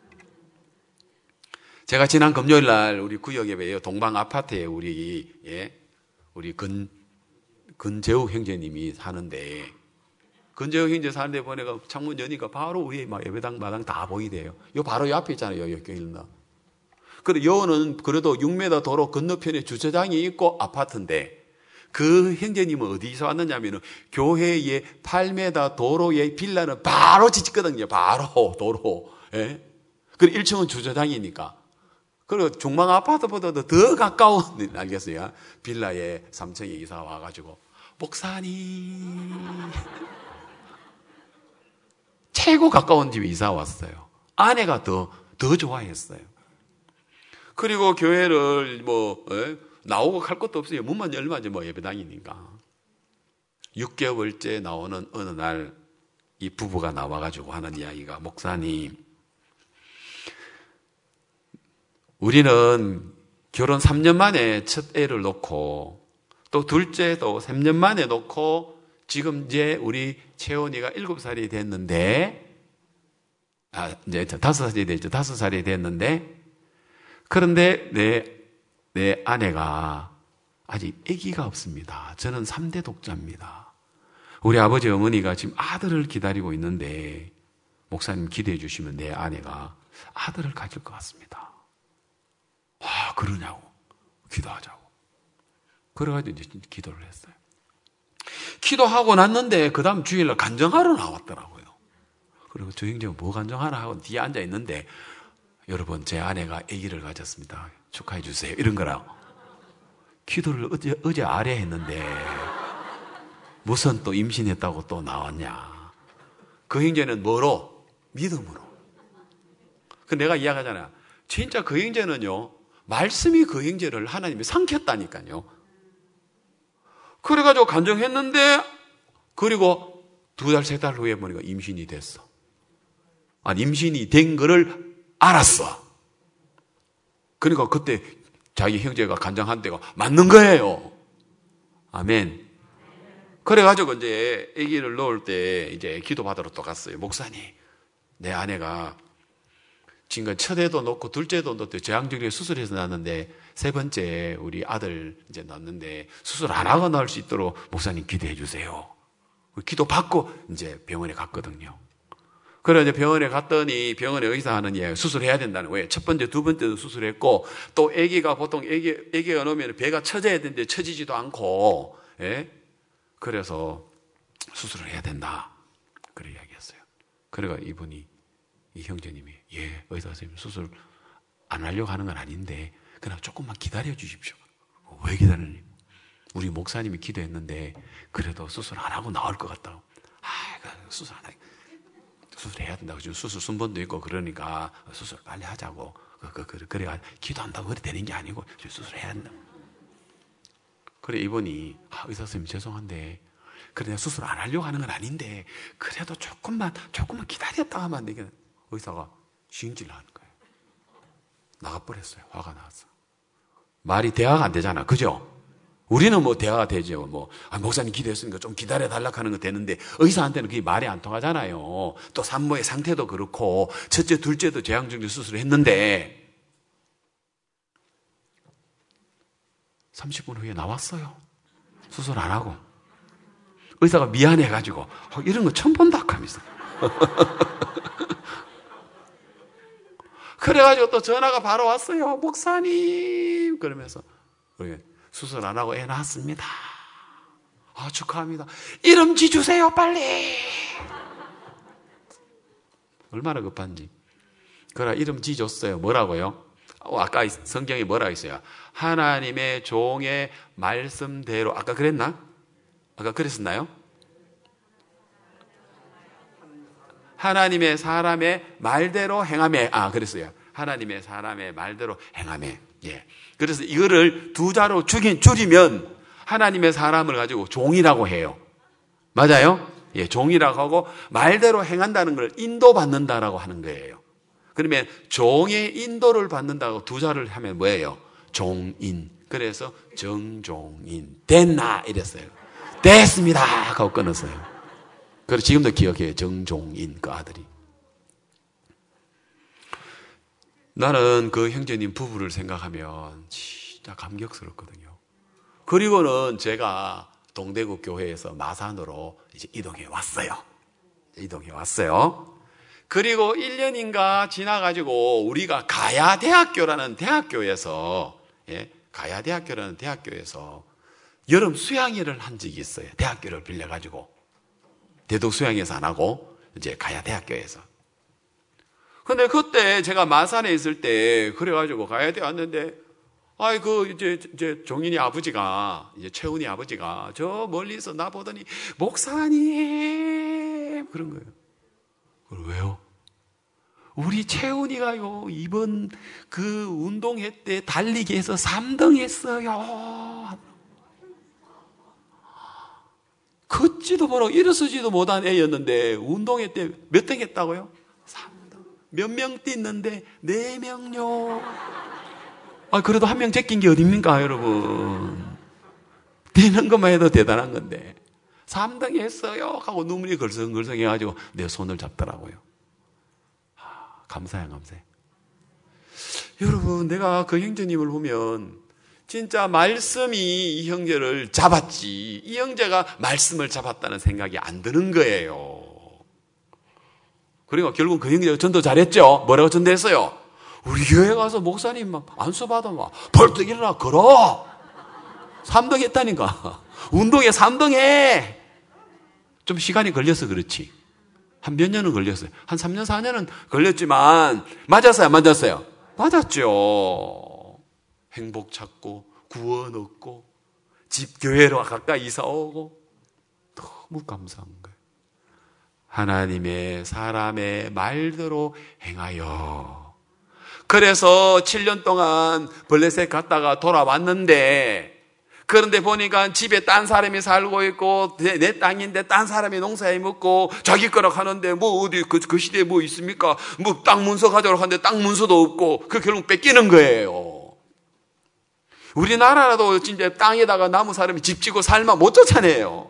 제가 지난 금요일 날 우리 구역에 동방 아파트에 우리 예 우리 근 근재욱 형제님이 사는데 근재욱 형제 사는데 보니까 창문 여니까 바로 위에 막 예배당 마당 다 보이대요. 요 바로 요 앞에 있잖아요. 요 교일나. 근데 요는 그래도 육 미터 도로 건너편에 주차장이 있고 아파트인데 그 형제님은 어디서 왔느냐면은 교회의 팔 미터 도로의 빌라는 바로 짓거든요. 바로 도로. 예. 그리고 일 층은 주차장이니까. 그리고 중망 아파트보다도 더 가까운, 알겠어요? 빌라에 삼 층에 이사 와가지고, 목사님. 최고 가까운 집에 이사 왔어요. 아내가 더, 더 좋아했어요. 그리고 교회를 뭐, 에? 나오고 갈 것도 없어요. 문만 열면 이제 뭐 예배당이니까. 육 개월째 나오는 어느 날, 이 부부가 나와가지고 하는 이야기가, 목사님, 우리는 결혼 삼 년 만에 첫 애를 놓고 또 둘째도 삼 년 만에 놓고 지금 이제 우리 채원이가 일곱 살이 됐는데 아 이제 다섯 살이 됐죠. 다섯 살이 됐는데 그런데 내, 내 아내가 아직 아기가 없습니다. 저는 삼 대 독자입니다. 우리 아버지 어머니가 지금 아들을 기다리고 있는데 목사님 기도해 주시면 내 아내가 아들을 가질 것 같습니다. 아, 그러냐고. 기도하자고. 그래가지고 이제 기도를 했어요. 기도하고 났는데, 그 다음 주일날 간정하러 나왔더라고요. 그리고 저 형제가 뭐 간정하나 하고 뒤에 앉아 있는데, 여러분, 제 아내가 아기를 가졌습니다. 축하해 주세요. 이런 거라고. 기도를 어제, 어제 아래 했는데, 무슨 또 임신했다고 또 나왔냐. 그 형제는 뭐로? 믿음으로. 그 내가 이야기하잖아요. 진짜 그 형제는요, 말씀이 그 형제를 하나님이 삼켰다니까요. 그래가지고 간정했는데, 그리고 두 달, 세 달 후에 보니까 임신이 됐어. 아니, 임신이 된 거를 알았어. 그러니까 그때 자기 형제가 간정한 데가 맞는 거예요. 아멘. 그래가지고 이제 아기를 넣을 때 이제 기도 받으러 또 갔어요. 목사님, 내 아내가 지금 첫 애도 놓고 둘째도 놓고 제왕절개 수술해서 낳았는데 세 번째 우리 아들 이제 낳았는데 수술 안 하고 낳을 수 있도록 목사님 기도해 주세요. 기도 받고 이제 병원에 갔거든요. 그래 이제 병원에 갔더니 병원에 의사 하는 이야기 수술해야 된다는 거예요. 첫 번째, 두 번째도 수술했고 또 아기가 보통 아기 아기가 나오면 배가 처져야 되는데 처지지도 않고 예? 그래서 수술을 해야 된다. 그래 이야기했어요. 그래가 이분이 이 형제님이 예 의사 선생님 수술 안 하려고 하는 건 아닌데 그냥 조금만 기다려 주십시오. 왜 기다리니? 우리 목사님이 기도했는데 그래도 수술 안 하고 나올 것 같다고. 아, 수술 안 해. 수술해야 된다고. 지금 수술 순번도 있고 그러니까 수술 빨리 하자고. 그, 그, 그, 그래가 기도한다고 그래 되는 게 아니고 수술해야 된다. 그래 이분이 아, 의사 선생님 죄송한데 그래 내가 수술 안 하려고 하는 건 아닌데 그래도 조금만 조금만 기다렸다 하면 안 되겠네. 의사가 시행질 하는 거예요. 나가버렸어요. 화가 나서. 말이 대화가 안 되잖아. 그죠? 우리는 뭐 대화가 되죠. 뭐, 아, 목사님 기도했으니까 좀 기다려달라고 하는 거 되는데, 의사한테는 그게 말이 안 통하잖아요. 또 산모의 상태도 그렇고, 첫째, 둘째도 제왕절개 수술을 했는데, 삼십 분 후에 나왔어요. 수술 안 하고. 의사가 미안해가지고 어, 이런 거 처음 본다 하면서. 그래가지고 또 전화가 바로 왔어요. 목사님 그러면서 수술 안 하고 애 낳았습니다. 아, 축하합니다. 이름 지주세요 빨리. 얼마나 급한지. 그러나 이름 지줬어요. 뭐라고요? 어, 아까 성경에 뭐라고 했어요? 하나님의 종의 말씀대로. 아까 그랬나? 아까 그랬었나요? 하나님의 사람의 말대로 행하매. 아, 그랬어요. 하나님의 사람의 말대로 행하매. 예. 그래서 이거를 두 자로 줄이, 줄이면 하나님의 사람을 가지고 종이라고 해요. 맞아요? 예, 종이라고 하고 말대로 행한다는 걸 인도받는다라고 하는 거예요. 그러면 종의 인도를 받는다고 두 자를 하면 뭐예요? 종인. 그래서 정종인. 됐나? 이랬어요. 됐습니다! 하고 끊었어요. 그래서 지금도 기억해요. 정종인 그 아들이. 나는 그 형제님 부부를 생각하면 진짜 감격스럽거든요. 그리고는 제가 동대구 교회에서 마산으로 이제 이동해 왔어요. 이동해 왔어요. 그리고 일 년인가 지나가지고 우리가 가야대학교라는 대학교에서, 예, 가야대학교라는 대학교에서 여름 수양회를 한 적이 있어요. 대학교를 빌려가지고. 대도 수양회에서 안 하고, 이제 가야대학교에서. 근데 그때 제가 마산에 있을 때, 그래가지고 가야대 왔는데, 아이, 그, 이제, 이제, 종인이 아버지가, 이제 채훈이 아버지가 저 멀리서 나 보더니, 목사님! 그런 거예요. 그걸 왜요? 우리 채훈이가요, 이번 그 운동회 때 달리기에서 삼 등 했어요. 걷지도 못하고 일어서지도 못한 애였는데, 운동회 때 몇 등 했다고요? 삼 등. 몇 명 뛰는데, 네 명요. 아, 그래도 한 명 제낀 게 어딥니까, 여러분? 뛰는 것만 해도 대단한 건데. 삼 등 했어요. 하고 눈물이 걸성걸성 해가지고 내 손을 잡더라고요. 아, 감사해, 감사해. 여러분, 내가 그 형제님을 보면 진짜 말씀이 이 형제를 잡았지, 이 형제가 말씀을 잡았다는 생각이 안 드는 거예요. 그리고 결국 그 형제가 전도 잘했죠? 뭐라고 전도했어요? 우리 교회 가서 목사님 막 안수받아 막 벌떡 일어나 걸어. 삼 등 했다니까. 운동에 삼 등 해. 좀 시간이 걸려서 그렇지. 한 몇 년은 걸렸어요. 한 삼 년, 사 년은 걸렸지만 맞았어요, 안 맞았어요? 맞았죠. 행복 찾고 구원 얻고 집 교회로 가까이 이사 오고 너무 감사한 거예요. 하나님의 사람의 말대로 행하여. 그래서 칠 년 동안 블레셋 갔다가 돌아왔는데, 그런데 보니까 집에 딴 사람이 살고 있고, 내, 내 땅인데 딴 사람이 농사에 먹고, 자기 거라 하는데 뭐 어디 그, 그 시대에 뭐 있습니까? 뭐 땅 문서 가져오라고 하는데 땅 문서도 없고, 그 결국 뺏기는 거예요. 우리나라라도 진짜 땅에다가 나무 사람이 집 짓고 살면 못 쫓아내요.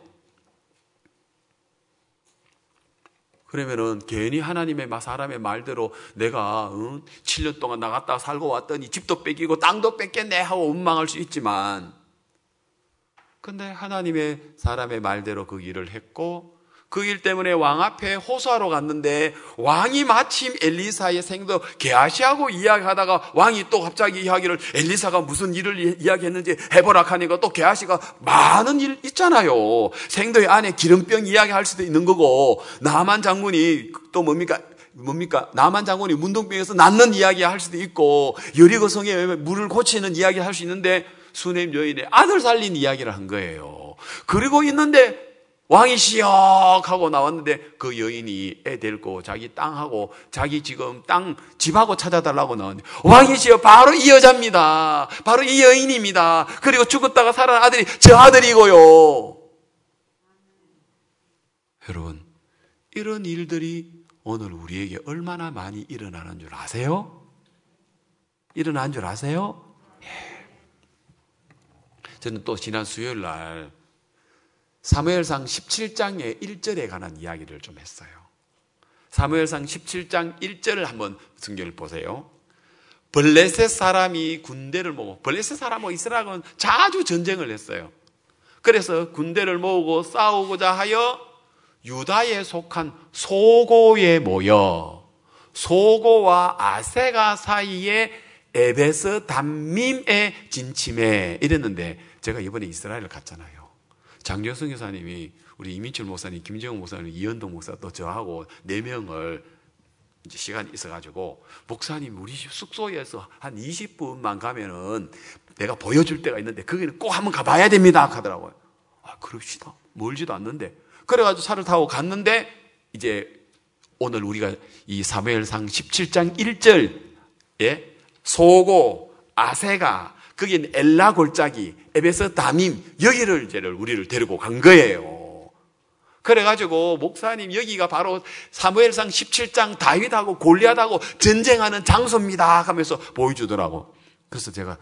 그러면은 괜히 하나님의 사람의 말대로 내가 응? 칠 년 동안 나갔다 살고 왔더니 집도 뺏기고 땅도 뺏겼네 하고 원망할 수 있지만, 근데 하나님의 사람의 말대로 그 일을 했고, 그 일 때문에 왕 앞에 호소하러 갔는데 왕이 마침 엘리사의 생도 게하시하고 이야기하다가 왕이 또 갑자기 이야기를, 엘리사가 무슨 일을 이야기했는지 해보라 하니까 또 게하시가 많은 일 있잖아요. 생도의 안에 기름병 이야기할 수도 있는 거고, 나만 장군이 또 뭡니까 뭡니까 나만 장군이 문둥병에서 낫는 이야기 할 수도 있고, 여리고 성에 물을 고치는 이야기 할 수 있는데 수넴 여인의 아들 살린 이야기를 한 거예요. 그리고 있는데 왕이 시역 하고 나왔는데 그 여인이 애 데리고 자기 땅하고 자기 지금 땅 집하고 찾아달라고 나왔는데, 왕이 시여 바로 이 여자입니다. 바로 이 여인입니다. 그리고 죽었다가 살아난 아들이 저 아들이고요. 여러분, 이런 일들이 오늘 우리에게 얼마나 많이 일어나는 줄 아세요? 일어난 줄 아세요? 예. 저는 또 지난 수요일 날 사무엘상 십칠 장의 일 절에 관한 이야기를 좀 했어요. 사무엘상 십칠 장 일 절을 한번 성경을 보세요. 블레셋 사람이 군대를 모고, 블레셋 사람하고 이스라엘은 자주 전쟁을 했어요. 그래서 군대를 모으고 싸우고자 하여 유다에 속한 소고에 모여 소고와 아세가 사이에 에베스 담밈에 진침해 이랬는데, 제가 이번에 이스라엘을 갔잖아요. 장려성 교사님이 우리 이민철 목사님, 김정은 목사님, 이현동 목사 또 저하고 네 명을 이제 시간이 있어가지고, 목사님 우리 집 숙소에서 한 이십 분만 가면은 내가 보여줄 때가 있는데 거기는 꼭 한번 가봐야 됩니다 하더라고요. 아, 그럽시다. 멀지도 않는데. 그래가지고 차를 타고 갔는데, 이제 오늘 우리가 이 사무엘상 십칠 장 일 절에 소고, 아세가, 거기는 엘라 골짜기, 에베스 담임, 여기를 이제 우리를 데리고 간 거예요. 그래가지고 목사님 여기가 바로 사무엘상 십칠 장 다윗하고 골리앗하고 전쟁하는 장소입니다 하면서 보여주더라고. 그래서 제가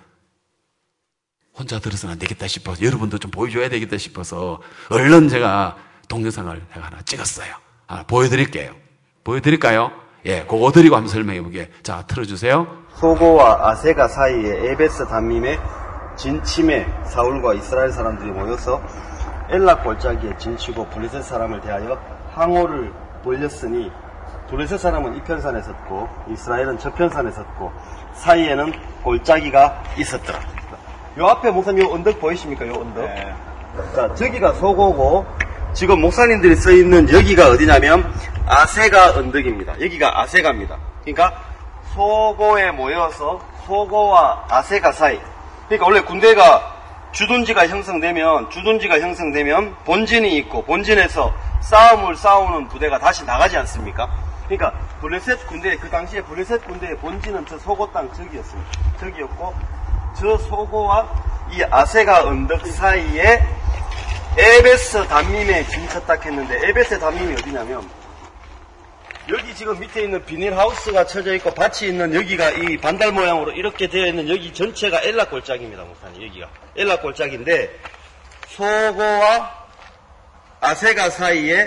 혼자 들어서는 안 되겠다 싶어서, 여러분도 좀 보여줘야 되겠다 싶어서 얼른 제가 동영상을 하나 찍었어요. 하나 보여드릴게요. 보여드릴까요? 예, 그거 드리고 한번 설명해 보게. 자, 틀어주세요. 소고와 아세가 사이에 에베스 담밈에 진침에 사울과 이스라엘 사람들이 모여서 엘라 골짜기에 진치고 블레셋 사람을 대하여 항오를 벌렸으니, 블레셋 사람은 이편산에 섰고 이스라엘은 저편산에 섰고 사이에는 골짜기가 있었더라. 요 앞에 목사님 요 언덕 보이십니까? 요 언덕. 네. 자, 저기가 소고고, 지금 목사님들이 써 있는 여기가 어디냐면 아세가 언덕입니다. 여기가 아세가입니다. 그러니까 소고에 모여서 소고와 아세가 사이. 그러니까 원래 군대가 주둔지가 형성되면 주둔지가 형성되면 본진이 있고, 본진에서 싸움을 싸우는 부대가 다시 나가지 않습니까? 그러니까 블레셋 군대, 그 당시에 블레셋 군대의 본진은 저 소고 땅 저기였습니다. 저기였고, 저 소고와 이 아세가 언덕 사이에 에베스 담밈에 진쳤다 했는데, 에베스 담밈이 어디냐면 여기 지금 밑에 있는 비닐하우스가 쳐져 있고 밭이 있는 여기가 이 반달 모양으로 이렇게 되어 있는 여기 전체가 엘라 골짜기입니다. 목사님, 여기가 엘라 골짜기인데, 소고와 아세가 사이에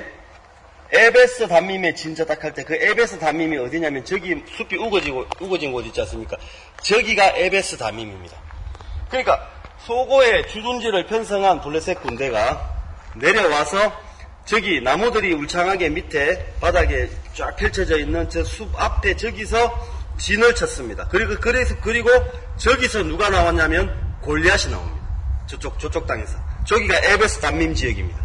에베스 담밈에 진쳤다 할 때 그 에베스 담밈이 어디냐면 저기 숲이 우거지고 우거진 곳 있지 않습니까? 저기가 에베스 담밈입니다. 그러니까 소고의 주둔지를 편성한 블레셋 군대가 내려와서 저기 나무들이 울창하게 밑에 바닥에 쫙 펼쳐져 있는 저 숲 앞에 저기서 진을 쳤습니다. 그리고 그래서 그리고 저기서 누가 나왔냐면 골리앗이 나옵니다. 저쪽 저쪽 땅에서. 저기가 에베스 담밈 지역입니다.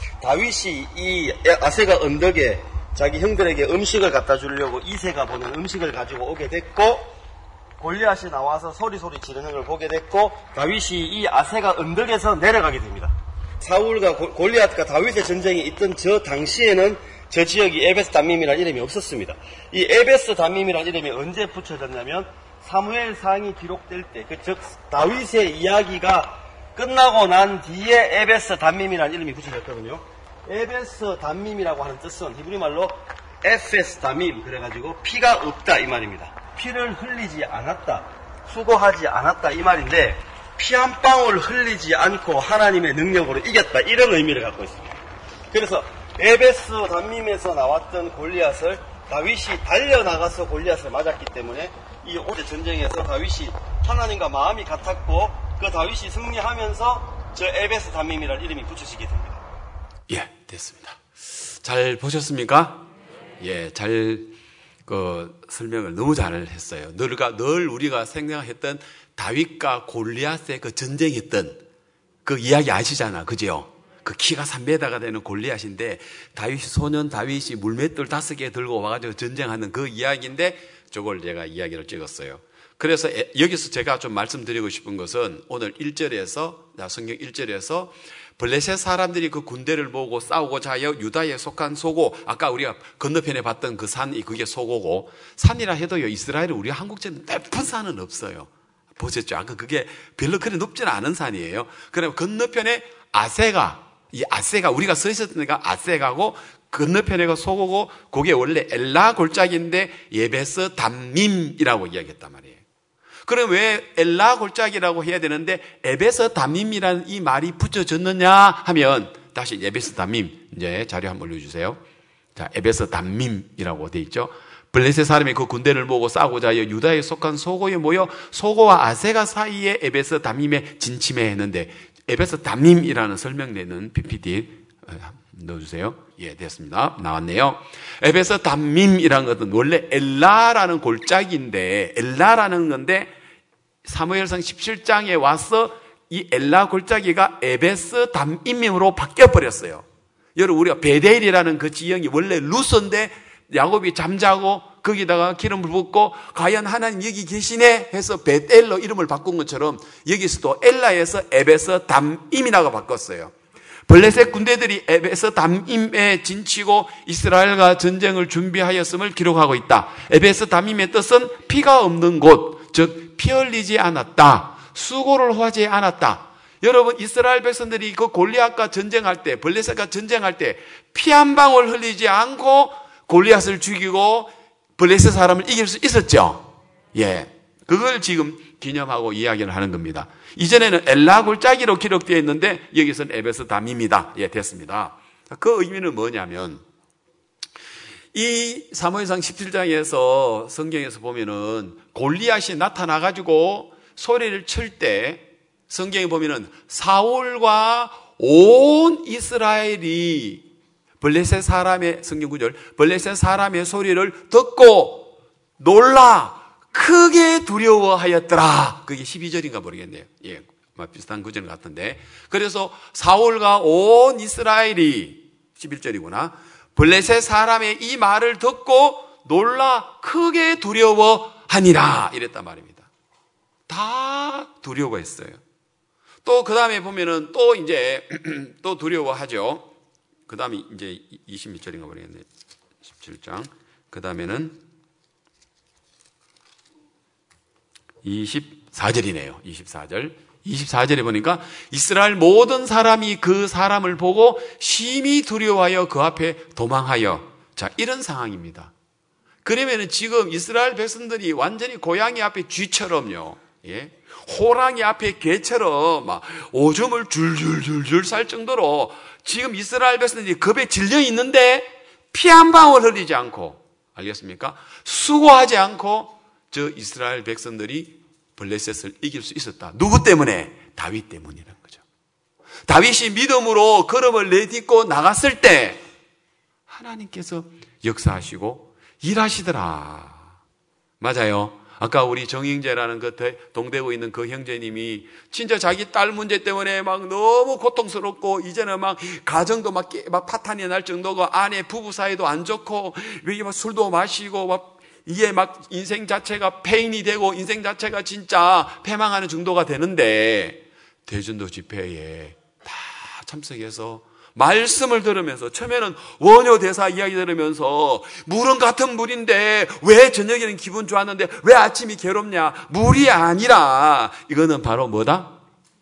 다윗이 이 아세가 언덕에 자기 형들에게 음식을 갖다 주려고 이새가 보낸 음식을 가지고 오게 됐고, 골리앗이 나와서 소리소리 지르는 걸 보게 됐고, 다윗이 이 아세가 언덕에서 내려가게 됩니다. 사울과 골리앗과 다윗의 전쟁이 있던 저 당시에는 저 지역이 에베스 담밈이라는 이름이 없었습니다. 이 에베스 담밈이라는 이름이 언제 붙여졌냐면 사무엘상이 기록될 때, 그 즉 다윗의 이야기가 끝나고 난 뒤에 에베스 담밈이라는 이름이 붙여졌거든요. 에베스 담밈이라고 하는 뜻은 히브리 말로 에페스 담밈, 그래가지고 피가 없다 이 말입니다. 피를 흘리지 않았다, 수고하지 않았다 이 말인데, 피 한 방울 흘리지 않고 하나님의 능력으로 이겼다, 이런 의미를 갖고 있습니다. 그래서 에베스 담밈에서 나왔던 골리앗을 다윗이 달려나가서 골리앗을 맞았기 때문에 이 오대 전쟁에서 다윗이 하나님과 마음이 같았고, 그 다윗이 승리하면서 저 에베스 담밈이라는 이름이 붙여지게 됩니다. 예, 됐습니다. 잘 보셨습니까? 예, 잘 그 설명을 너무 잘 했어요. 늘, 늘 우리가 생각했던 다윗과 골리앗의 그 전쟁했던 그 이야기 아시잖아, 그죠? 그 키가 삼 미터가 되는 골리앗인데, 다윗이, 소년 다윗이 물맷돌 다섯 개 들고 와가지고 전쟁하는 그 이야기인데, 저걸 제가 이야기를 찍었어요. 그래서 여기서 제가 좀 말씀드리고 싶은 것은, 오늘 일 절에서, 성경 일 절에서 블레셋 사람들이 그 군대를 보고 싸우고자 하여 유다에 속한 소고, 아까 우리가 건너편에 봤던 그 산이 그게 소고고, 산이라 해도요, 이스라엘은 우리 한국처럼 높은 산은 없어요. 보셨죠? 아까 그게 별로 그리 높지는 않은 산이에요. 그럼 건너편에 아세가, 이 아세가, 우리가 서 있었으니까 아세가고, 건너편에가 소고고, 그게 원래 엘라 골짜기인데 예베스 담밈이라고 이야기했단 말이에요. 그럼 왜 엘라 골짜기라고 해야 되는데 에베스 담밈이라는 이 말이 붙여졌느냐 하면, 다시 에베스 담밈, 이제 자료 한번 올려주세요. 자, 에베스 담밈이라고 돼 있죠. 블레셋 사람이 그 군대를 모으고 싸우고자 하여 유다에 속한 소고에 모여 소고와 아세가 사이에 에베스 담밈에 진침해 했는데, 에베스 담임이라는 설명내는 피피티 넣어주세요. 예, 됐습니다. 나왔네요. 에베스 담임이라는 것은 원래 엘라라는 골짜기인데, 엘라라는 건데 사무엘상 십칠 장에 와서 이 엘라 골짜기가 에베스 담임으로 바뀌어버렸어요. 여러분, 우리가 베델이라는 그 지형이 원래 루스인데 야곱이 잠자고 거기다가 기름을 붓고 과연 하나님 여기 계시네 해서 베델로 이름을 바꾼 것처럼 여기서도 엘라에서 에베스 담임이라고 바꿨어요. 블레셋 군대들이 에베스 담임에 진치고 이스라엘과 전쟁을 준비하였음을 기록하고 있다. 에베스 담임의 뜻은 피가 없는 곳, 즉 피 흘리지 않았다. 수고를 하지 않았다. 여러분, 이스라엘 백성들이 그 골리앗과 전쟁할 때, 블레셋과 전쟁할 때 피 한 방울 흘리지 않고 골리앗을 죽이고 블레셋 사람을 이길 수 있었죠. 예, 그걸 지금 기념하고 이야기를 하는 겁니다. 이전에는 엘라 골짜기로 기록되어 있는데 여기서는 에베스 담임이다. 예, 됐습니다. 그 의미는 뭐냐면, 이 사무엘상 십칠 장에서 성경에서 보면은 골리앗이 나타나가지고 소리를 칠 때 성경에 보면은 사울과 온 이스라엘이 블레셋 사람의, 성경 구절, 블레셋 사람의 소리를 듣고 놀라 크게 두려워하였더라. 그게 십이 절인가 모르겠네요. 예, 비슷한 구절 같은데. 그래서 사울과 온 이스라엘이, 십일 절이구나. 블레셋 사람의 이 말을 듣고 놀라 크게 두려워하니라. 이랬단 말입니다. 다 두려워했어요. 또 그 다음에 보면은 또 이제 또 두려워하죠. 그 다음에 이제 이십일 절인가 모르겠네. 십칠 장. 그 다음에는 이십사 절이네요. 이십사 절. 이십사 절에 보니까 이스라엘 모든 사람이 그 사람을 보고 심히 두려워하여 그 앞에 도망하여. 자, 이런 상황입니다. 그러면은 지금 이스라엘 백성들이 완전히 고양이 앞에 쥐처럼요. 예? 호랑이 앞에 개처럼 막 오줌을 줄줄줄줄 쌀 정도로 지금 이스라엘 백성들이 겁에 질려 있는데 피 한 방울 흘리지 않고, 알겠습니까? 수고하지 않고 저 이스라엘 백성들이 블레셋을 이길 수 있었다. 누구 때문에? 다윗 때문이라는 거죠. 다윗이 믿음으로 걸음을 내딛고 나갔을 때 하나님께서 역사하시고 일하시더라. 맞아요. 아까 우리 정영재라는 그 동대구에 있는 그 형제님이 진짜 자기 딸 문제 때문에 막 너무 고통스럽고 이제는 막 가정도 막, 막 파탄이 날 정도고 아내 부부 사이도 안 좋고 여기 막 술도 마시고 막 이게 막 인생 자체가 폐인이 되고 인생 자체가 진짜 패망하는 정도가 되는데 대전도 집회에 다 참석해서 말씀을 들으면서 처음에는 원효 대사 이야기 들으면서 물은 같은 물인데 왜 저녁에는 기분 좋았는데 왜 아침이 괴롭냐? 물이 아니라 이거는 바로 뭐다?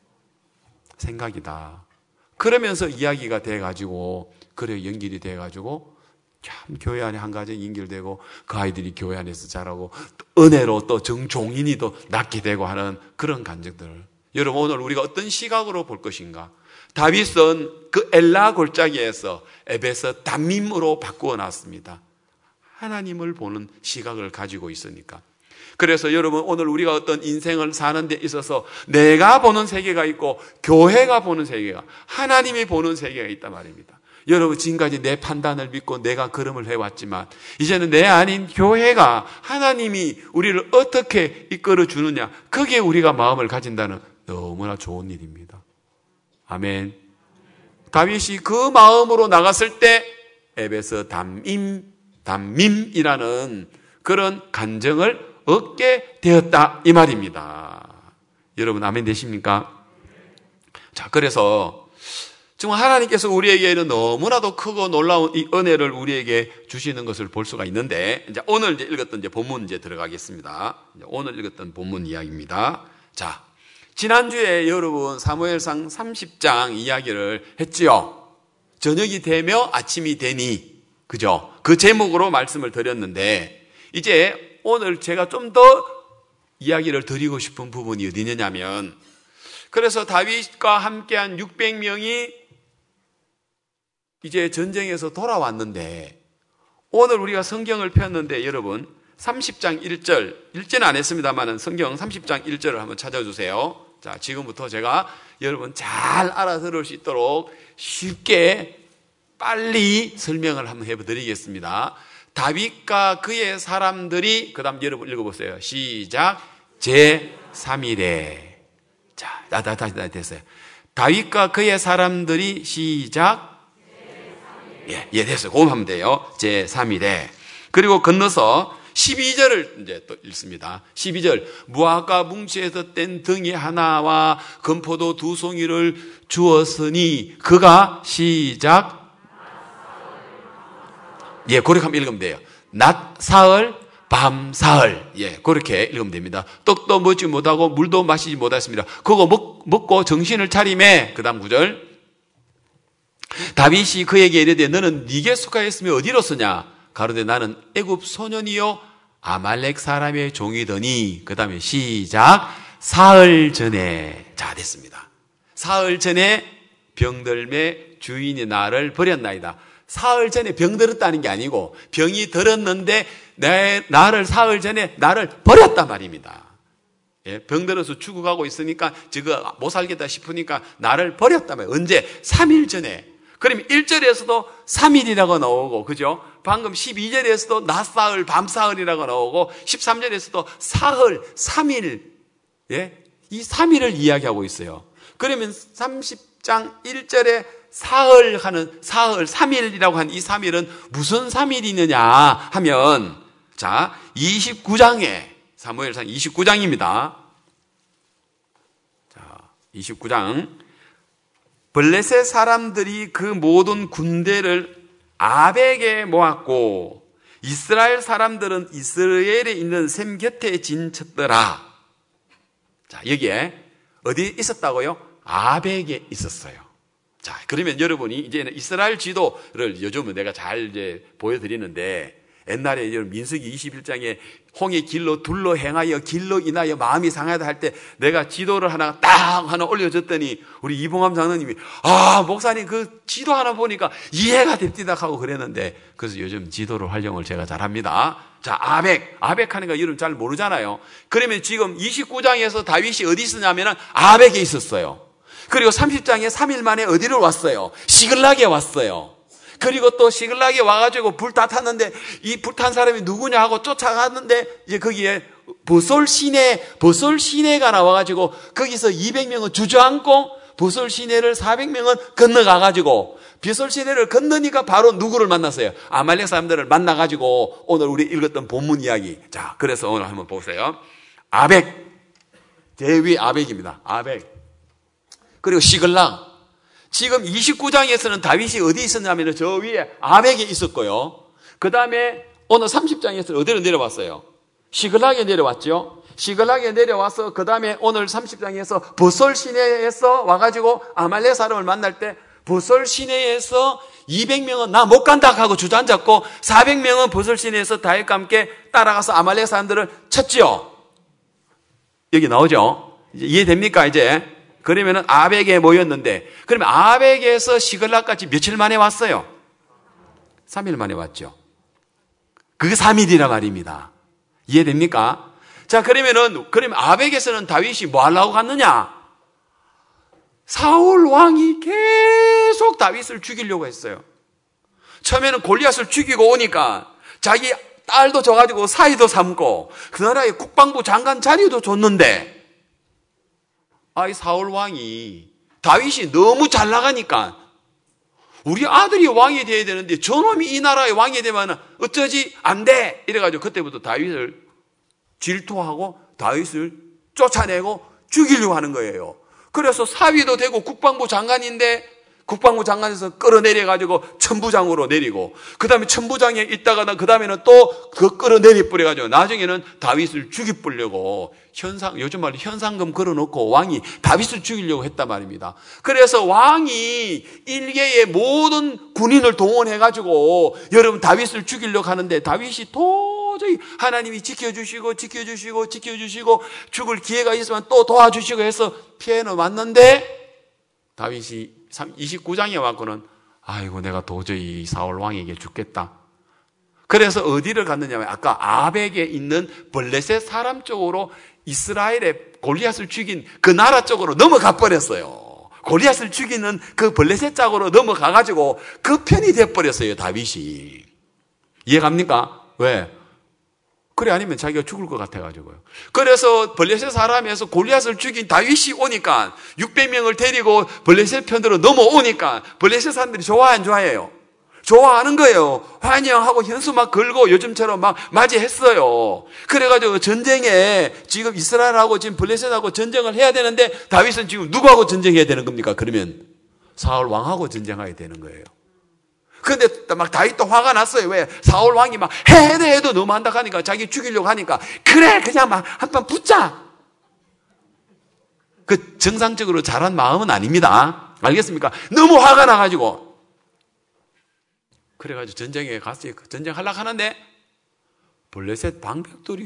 생각이다. 그러면서 이야기가 돼가지고 그래 연결이 돼가지고 참 교회 안에 한 가지 연결되고 그 아이들이 교회 안에서 자라고 또 은혜로 또 정종인이 또 낳게 되고 하는 그런 간증들. 여러분, 오늘 우리가 어떤 시각으로 볼 것인가? 다윗은 그 엘라 골짜기에서 에베스 담임으로 바꾸어 놨습니다. 하나님을 보는 시각을 가지고 있으니까. 그래서 여러분, 오늘 우리가 어떤 인생을 사는 데 있어서 내가 보는 세계가 있고 교회가 보는 세계가, 하나님이 보는 세계가 있단 말입니다. 여러분, 지금까지 내 판단을 믿고 내가 걸음을 해왔지만 이제는 내 아닌 교회가, 하나님이 우리를 어떻게 이끌어 주느냐, 거기에 우리가 마음을 가진다는 너무나 좋은 일입니다. 아멘. 다윗이 그 마음으로 나갔을 때 에베스 담임, 담임이라는 그런 간정을 얻게 되었다 이 말입니다. 여러분, 아멘 되십니까? 자, 그래서 정말 하나님께서 우리에게는 너무나도 크고 놀라운 이 은혜를 우리에게 주시는 것을 볼 수가 있는데, 이제 오늘 이제 읽었던 이제 본문 이제 들어가겠습니다. 이제 오늘 읽었던 본문 이야기입니다. 자, 지난주에 여러분 사무엘상 삼십 장 이야기를 했지요. 저녁이 되며 아침이 되니, 그죠? 그 제목으로 말씀을 드렸는데, 이제 오늘 제가 좀 더 이야기를 드리고 싶은 부분이 어디냐면, 그래서 다윗과 함께한 육백 명이 이제 전쟁에서 돌아왔는데, 오늘 우리가 성경을 폈는데 여러분 삼십 장 일 절, 읽지는 안 했습니다만 성경 삼십 장 일 절을 한번 찾아주세요. 자, 지금부터 제가 여러분 잘 알아들을 수 있도록 쉽게 빨리 설명을 한번 해드리겠습니다. 다윗과 그의 사람들이, 그 다음 여러분 읽어보세요. 시작. 제삼 일에. 자, 다, 다, 다시, 다시 됐어요. 다윗과 그의 사람들이 시작. 예, 예, 됐어요. 그거 하면 돼요. 제삼 일에. 그리고 건너서 십이 절을 이제 또 읽습니다. 십이 절. 무화과 뭉치에서 뗀 등이 하나와 건포도 두 송이를 주었으니 그가 시작. 예, 그렇게 한번 읽으면 돼요. 낮 사흘, 밤 사흘. 예, 그렇게 읽으면 됩니다. 떡도 먹지 못하고 물도 마시지 못했습니다. 그거 먹, 먹고 정신을 차림에, 그 다음 구절. 다윗이 그에게 이르되 너는 네게 속하였으며 어디로 서냐? 가로되 나는 애굽 소년이요 아말렉 사람의 종이더니. 그 다음에 시작. 사흘 전에. 자, 됐습니다. 사흘 전에 병들매 주인이 나를 버렸나이다. 사흘 전에 병들었다는 게 아니고 병이 들었는데 내, 나를 사흘 전에 나를 버렸단 말입니다. 예, 병들어서 죽어가고 있으니까 지금 못 살겠다 싶으니까 나를 버렸단 말이에요. 언제? 삼 일 전에. 그러면 일 절에서도 삼 일이라고 나오고, 그죠? 방금 십이 절에서도 낮사흘, 밤사흘이라고 나오고, 십삼 절에서도 사흘, 삼 일, 예? 이 삼 일을 이야기하고 있어요. 그러면 삼십 장 일 절에 사흘 하는, 사흘, 삼 일이라고 한 이 삼 일은 무슨 삼 일이느냐 하면, 자, 이십구 장에, 사무엘상 이십구 장입니다. 자, 이십구 장. 블레셋 사람들이 그 모든 군대를 아벡에 모았고 이스라엘 사람들은 이스라엘에 있는 셈 곁에 진쳤더라. 자, 여기에 어디 있었다고요? 아벡에 있었어요. 자, 그러면 여러분이 이제는 이스라엘 지도를 요즘은 내가 잘 이제 보여드리는데, 옛날에 민수기 이십일 장에 홍해 길로 둘러 행하여 길로 인하여 마음이 상하다 할 때 내가 지도를 하나 딱 하나 올려줬더니 우리 이봉함 장로님이 아, 목사님 그 지도 하나 보니까 이해가 됩디다 하고 그랬는데, 그래서 요즘 지도를 활용을 제가 잘합니다. 자, 아벡. 아벡 하니까 여러분 잘 모르잖아요. 그러면 지금 이십구 장에서 다윗이 어디 있었냐면은 아벡에 있었어요. 그리고 삼십 장에 삼 일 만에 어디를 왔어요? 시글락에 왔어요. 그리고 또 시글락에 와가지고 불 다 탔는데 이 불탄 사람이 누구냐 하고 쫓아갔는데 이제 거기에 보솔 시내, 보솔 시내가 나와가지고 거기서 이백 명은 주저앉고 보솔 시내를 사백 명은 건너가가지고 보솔 시내를 건너니까 바로 누구를 만났어요? 아말렉 사람들을 만나가지고 오늘 우리 읽었던 본문 이야기. 자, 그래서 오늘 한번 보세요. 아벡. 대위 아벡입니다. 아벡. 그리고 시글락. 지금 이십구 장에서는 다윗이 어디 있었냐면 저 위에 아벡에 있었고요. 그 다음에 오늘 삼십 장에서는 어디로 내려왔어요? 시글락에 내려왔죠. 시글락에 내려와서 그 다음에 오늘 삼십 장에서 보솔 시내에서 와가지고 아말렉 사람을 만날 때 보솔 시내에서 이백 명은 나 못 간다 하고 주저앉았고 사백 명은 보솔 시내에서 다윗과 함께 따라가서 아말렉 사람들을 쳤지요. 여기 나오죠. 이제 이해됩니까 이제? 그러면은 아벡에 모였는데, 그러면 아벡에서 시글락까지 며칠 만에 왔어요? 삼 일 만에 왔죠. 그게 삼 일이라 말입니다. 이해됩니까? 자, 그러면은, 그러면 아벡에서는 다윗이 뭐 하려고 갔느냐? 사울 왕이 계속 다윗을 죽이려고 했어요. 처음에는 골리앗을 죽이고 오니까 자기 딸도 줘가지고 사위도 삼고 그 나라의 국방부 장관 자리도 줬는데, 아이 사울 왕이 다윗이 너무 잘 나가니까 우리 아들이 왕이 돼야 되는데 저놈이 이 나라의 왕이 되면 어쩌지 안 돼 이래가지고 그때부터 다윗을 질투하고 다윗을 쫓아내고 죽이려고 하는 거예요. 그래서 사위도 되고 국방부 장관인데 국방부 장관에서 끌어내려가지고 천부장으로 내리고 그 다음에 천부장에 있다가 그 다음에는 또 그 끌어내리 뿌려가지고 나중에는 다윗을 죽이뿌려고 현상, 요즘 말로 현상금 걸어놓고 왕이 다윗을 죽이려고 했단 말입니다. 그래서 왕이 일개의 모든 군인을 동원해가지고 여러분 다윗을 죽이려고 하는데 다윗이 도저히 하나님이 지켜주시고 지켜주시고 지켜주시고 죽을 기회가 있으면 또 도와주시고 해서 피해는 왔는데 다윗이 이십구 장에 와서는 아이고 내가 도저히 사울 왕에게 죽겠다. 그래서 어디를 갔느냐면 아까 아벡에 있는 블레셋 사람 쪽으로 이스라엘의 골리앗을 죽인 그 나라 쪽으로 넘어가 버렸어요. 골리앗을 죽이는 그 블레셋 쪽으로 넘어가 가지고 그 편이 돼 버렸어요, 다윗이. 이해갑니까? 왜? 그래 아니면 자기가 죽을 것 같아 가지고요. 그래서 블레셋 사람에서 골리앗을 죽인 다윗이 오니까 육백 명을 데리고 블레셋 편으로 넘어오니까 블레셋 사람들이 좋아 안 좋아해요? 좋아하는 거예요. 환영하고 현수 막 걸고 요즘처럼 막 맞이했어요. 그래가지고 전쟁에 지금 이스라엘하고 지금 블레셋하고 전쟁을 해야 되는데 다윗은 지금 누구하고 전쟁해야 되는 겁니까? 그러면 사울 왕하고 전쟁해야 되는 거예요. 그런데 막 다윗도 화가 났어요. 왜? 사울 왕이 막 해도 해도 너무 한다 하니까 자기 죽이려고 하니까 그래 그냥 막 한판 붙자. 그 정상적으로 잘한 마음은 아닙니다. 알겠습니까? 너무 화가 나가지고 그래가지고 전쟁에 갔어요. 전쟁하려고 하는데 블레셋 방백들이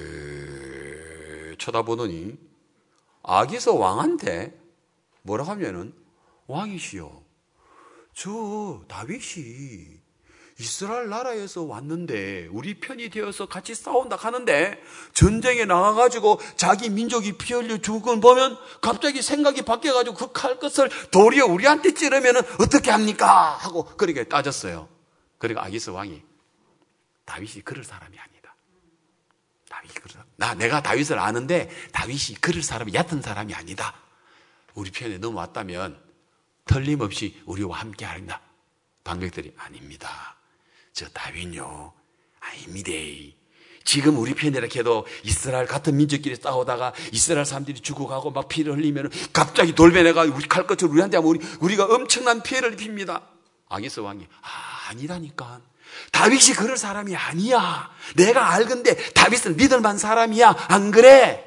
이래 쳐다보더니 아기서 왕한테 뭐라고 하면은 왕이시여 저 다윗이 이스라엘 나라에서 왔는데 우리 편이 되어서 같이 싸운다 하는데 전쟁에 나가가지고 자기 민족이 피 흘려 죽은 걸 보면 갑자기 생각이 바뀌어가지고 그 칼끝을 도리어 우리한테 찌르면 어떻게 합니까? 하고 그렇게 따졌어요. 그러니까 아기스 왕이 다윗이 그럴 사람이 아니다. 다윗이 그럴 사람. 나 내가 다윗을 아는데 다윗이 그럴 사람이 얕은 사람이 아니다. 우리 편에 넘어왔다면 틀림없이 우리와 함께 하린다. 방백들이 아닙니다. 저 다윗요 아닙니다. 지금 우리 편이라 해도 이스라엘 같은 민족끼리 싸우다가 이스라엘 사람들이 죽어가고 막 피를 흘리면 갑자기 돌변해가 우리 칼끝으로 우리한테 하면 우리, 우리가 엄청난 피해를 입힙니다. 아기스 왕이 아, 아니라니까. 다윗이 그럴 사람이 아니야. 내가 알건데 다윗을 믿을 만한 사람이야. 안 그래?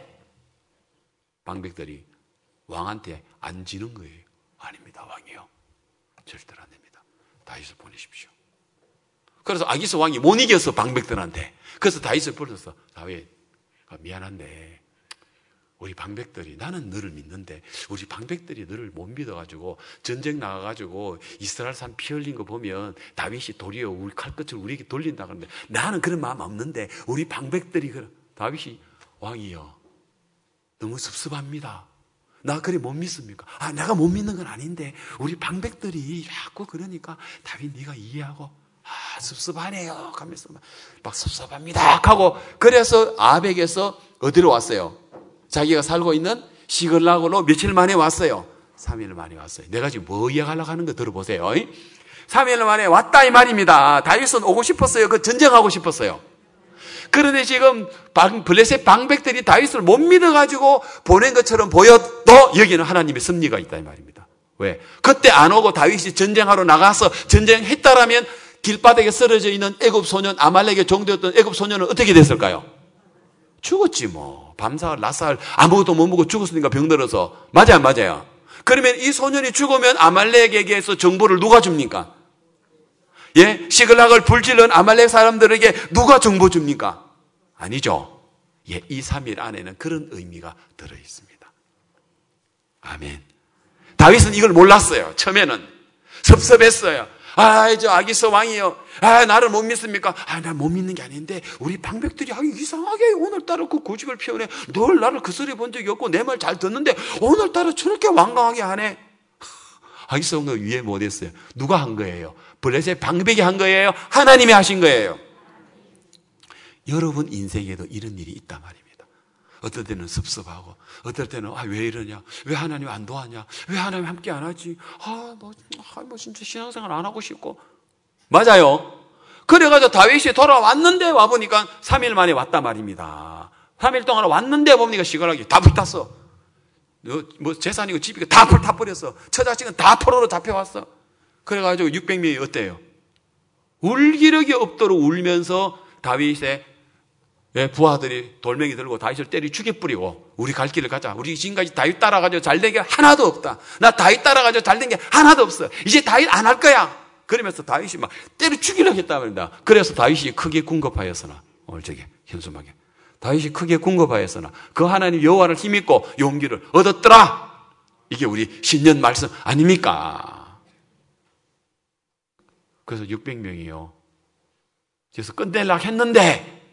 방백들이 왕한테 안 지는 거예요. 아닙니다. 왕이요. 절대로 안 됩니다. 다윗을 보내십시오. 그래서 아기스 왕이 못 이겼어. 방백들한테. 그래서 다윗을 불러서 다윗 미안한데 우리 방백들이 나는 너를 믿는데 우리 방백들이 너를 못 믿어가지고 전쟁 나가가지고 이스라엘 사람 피 흘린 거 보면 다윗이 도리어 우리 칼끝을 우리에게 돌린다 그러는데 나는 그런 마음 없는데 우리 방백들이 그래. 다윗이 왕이여 너무 섭섭합니다. 나 그래 못 믿습니까? 아 내가 못 믿는 건 아닌데 우리 방백들이 자꾸 그러니까 다윗 네가 이해하고 아 섭섭하네요 하면서 막, 막 섭섭합니다 하고 그래서 아벡에서 어디로 왔어요? 자기가 살고 있는 시글락으로 며칠 만에 왔어요. 삼 일 만에 왔어요. 내가 지금 뭐 이야기하려고 하는 거 들어보세요. 삼 일 만에 왔다 이 말입니다. 다윗은 오고 싶었어요. 그 전쟁하고 싶었어요. 그런데 지금 블레셋 방백들이 다윗을 못 믿어가지고 보낸 것처럼 보여도 여기는 하나님의 섭리가 있다 이 말입니다. 왜? 그때 안 오고 다윗이 전쟁하러 나가서 전쟁했다라면 길바닥에 쓰러져 있는 애굽 소년 아말렉의 종되었던 애굽 소년은 어떻게 됐을까요? 죽었지 뭐. 밤사흘 낮사흘 아무것도 못 먹고 죽었으니까 병들어서. 맞아요 맞아요. 그러면 이 소년이 죽으면 아말렉에게서 정보를 누가 줍니까? 예, 시글락을 불질른 아말렉 사람들에게 누가 정보 줍니까? 아니죠. 예, 이 삼 일 안에는 그런 의미가 들어 있습니다. 아멘. 다윗은 이걸 몰랐어요. 처음에는 섭섭했어요. 아, 저 아기스 왕이요. 아, 나를 못 믿습니까? 아, 나 못 믿는 게 아닌데 우리 방백들이 아, 이상하게 오늘따라 그 고집을 피우네. 늘 나를 그 소리 본 적이 없고 내 말 잘 듣는데 오늘따라 저렇게 완강하게 하네. 아기스 왕은 이해 못했어요. 누가 한 거예요? 블레셋 방백이 한 거예요? 하나님이 하신 거예요? 여러분 인생에도 이런 일이 있단 말입니다. 어떨 때는 섭섭하고 어떨 때는 아, 왜 이러냐? 왜 하나님 안 도와냐? 왜 하나님 함께 안 하지? 아, 뭐, 아, 뭐 진짜 신앙생활 안 하고 싶고. 맞아요. 그래가지고 다윗이 돌아왔는데 와보니까 삼 일 만에 왔단 말입니다. 삼 일 동안 왔는데 보니까 시골하기 다 불탔어. 뭐 재산이고 집이고 다 불타버렸어. 처자식은 다 포로로 잡혀왔어. 그래가지고 육백 명이 어때요? 울기력이 없도록 울면서 다윗의 부하들이 돌멩이 들고 다윗을 때리 죽여뿌리고 우리 갈 길을 가자. 우리 지금까지 다윗 따라가지고 잘된 게 하나도 없다. 나 다윗 따라가지고 잘된 게 하나도 없어. 이제 다윗 안 할 거야. 그러면서 다윗이 막 때려 죽이려고 했단 말입니다. 그래서 다윗이 크게 궁급하였으나 오늘 저게 현수막에 다윗이 크게 궁급하였으나 그 하나님 여호와를 힘입고 용기를 얻었더라. 이게 우리 신년 말씀 아닙니까? 그래서 육백 명이요 그래서 끝내려고 했는데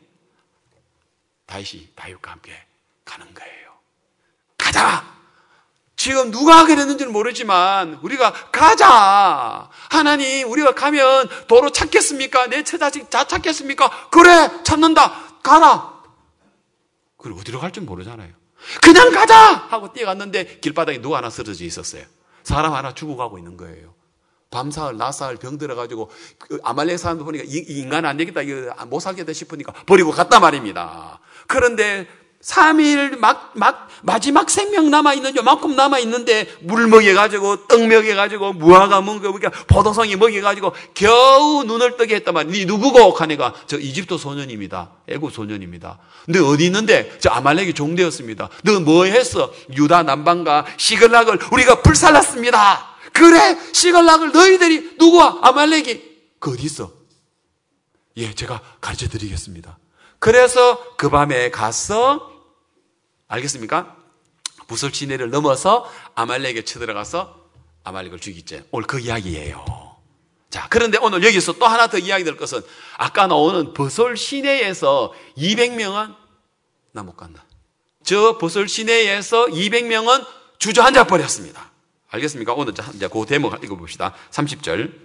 다윗이 다윗과 함께 가는 거예요. 가자! 지금 누가 하게 됐는지는 모르지만 우리가 가자! 하나님, 우리가 가면 도로 찾겠습니까? 내 처자식 다 찾겠습니까? 그래! 찾는다! 가라! 그리고 어디로 갈지 모르잖아요. 그냥 가자! 하고 뛰어갔는데 길바닥에 누가 하나 쓰러져 있었어요. 사람 하나 죽어가고 있는 거예요. 밤사흘, 낮사흘 병 들어가지고 그 아말렉 사람들 보니까 이, 이 인간 안 되겠다, 이거 못 살겠다 싶으니까 버리고 갔단 말입니다. 그런데 삼 일 막, 막, 마지막 생명 남아있는, 요만큼 남아있는데, 물 먹여가지고, 떡 먹여가지고, 무화과 먹여가지고, 포도송이 먹여가지고, 겨우 눈을 뜨게 했단 말이야. 니 누구고? 하니까, 저 이집트 소년입니다. 애굽 소년입니다. 너 어디 있는데? 저 아말렉이 종되었습니다. 너 뭐 했어? 유다 남방과 시글락을 우리가 불살랐습니다. 그래! 시글락을 너희들이, 누구와? 아말렉이. 그 어디 있어? 예, 제가 가르쳐 드리겠습니다. 그래서 그 밤에 가서, 알겠습니까? 부설 시내를 넘어서 아말렉에 쳐들어가서 아말렉을 죽이지. 오늘 그 이야기예요. 자, 그런데 오늘 여기서 또 하나 더 이야기 될 것은 아까 나오는 버설 시내에서 이백 명은 나 못 간다. 저 버설 시내에서 이백 명은 주저앉아 버렸습니다. 알겠습니까? 오늘 이제 그 대목 읽어봅시다. 삼십 절.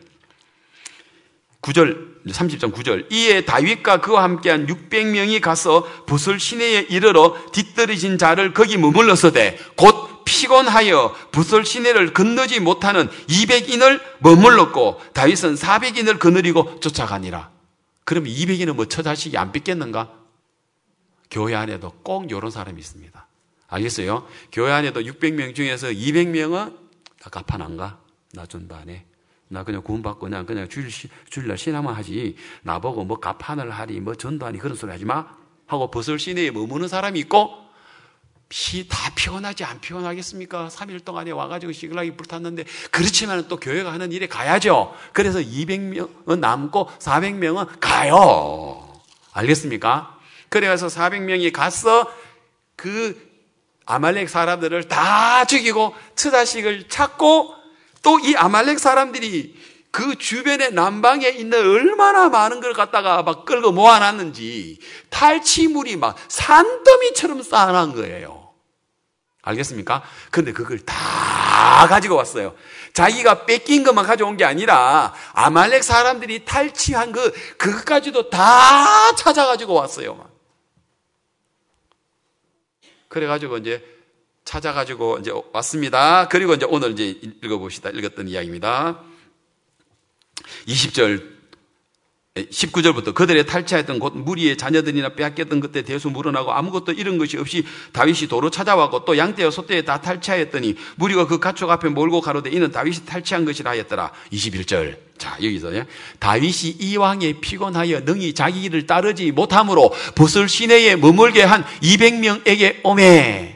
구 절, 삼십 장 구 절. 이에 다윗과 그와 함께한 육백 명이 가서 부설 시내에 이르러 뒤떨어진 자를 거기 머물렀으되 곧 피곤하여 부설 시내를 건너지 못하는 이백 인을 머물렀고 다윗은 사백 인을 거느리고 쫓아가니라. 그러면 이백 인은 뭐 처자식이 안 뺏겠는가? 교회 안에도 꼭 이런 사람이 있습니다. 알겠어요? 교회 안에도 육백 명 중에서 이백 명은 다 갚아 안 가. 나 준다 안 해. 나 그냥 구원받고 그냥 그냥 주일, 주일날 신앙만 하지. 나보고 뭐 가판을 하리, 뭐 전도하니 그런 소리 하지 마. 하고 버설 시내에 머무는 사람이 있고, 피, 다 피곤하지 안 피곤하겠습니까? 삼 일 동안에 와가지고 시글락이 불탔는데, 그렇지만 또 교회가 하는 일에 가야죠. 그래서 이백 명은 남고 사백 명은 가요. 알겠습니까? 그래서 사백 명이 가서 그 아말렉 사람들을 다 죽이고 처자식을 찾고 또 이 아말렉 사람들이 그 주변에 남방에 있는 얼마나 많은 걸 갖다가 막 끌고 모아놨는지 탈취물이 막 산더미처럼 쌓아놓은 거예요. 알겠습니까? 근데 그걸 다 가지고 왔어요. 자기가 뺏긴 것만 가져온 게 아니라 아말렉 사람들이 탈취한 그, 그것까지도 다 찾아가지고 왔어요. 그래가지고 이제 찾아가지고 이제 왔습니다. 그리고 이제 오늘 이제 읽어봅시다. 읽었던 이야기입니다. 이십 절, 십구 절부터 그들의 탈취했던 곧 무리의 자녀들이나 빼앗겼던 그때 대수 물어나고 아무것도 잃은 것이 없이 다윗이 도로 찾아왔고 또 양떼와 소떼에 다 탈취하였더니 무리가 그 가축 앞에 몰고 가로되 이는 다윗이 탈취한 것이라 하였더라. 이십일 절. 자, 여기서 다윗이 이왕에 피곤하여 능히 자기 길을 따르지 못함으로 부설 시내에 머물게 한 이백 명에게 오매.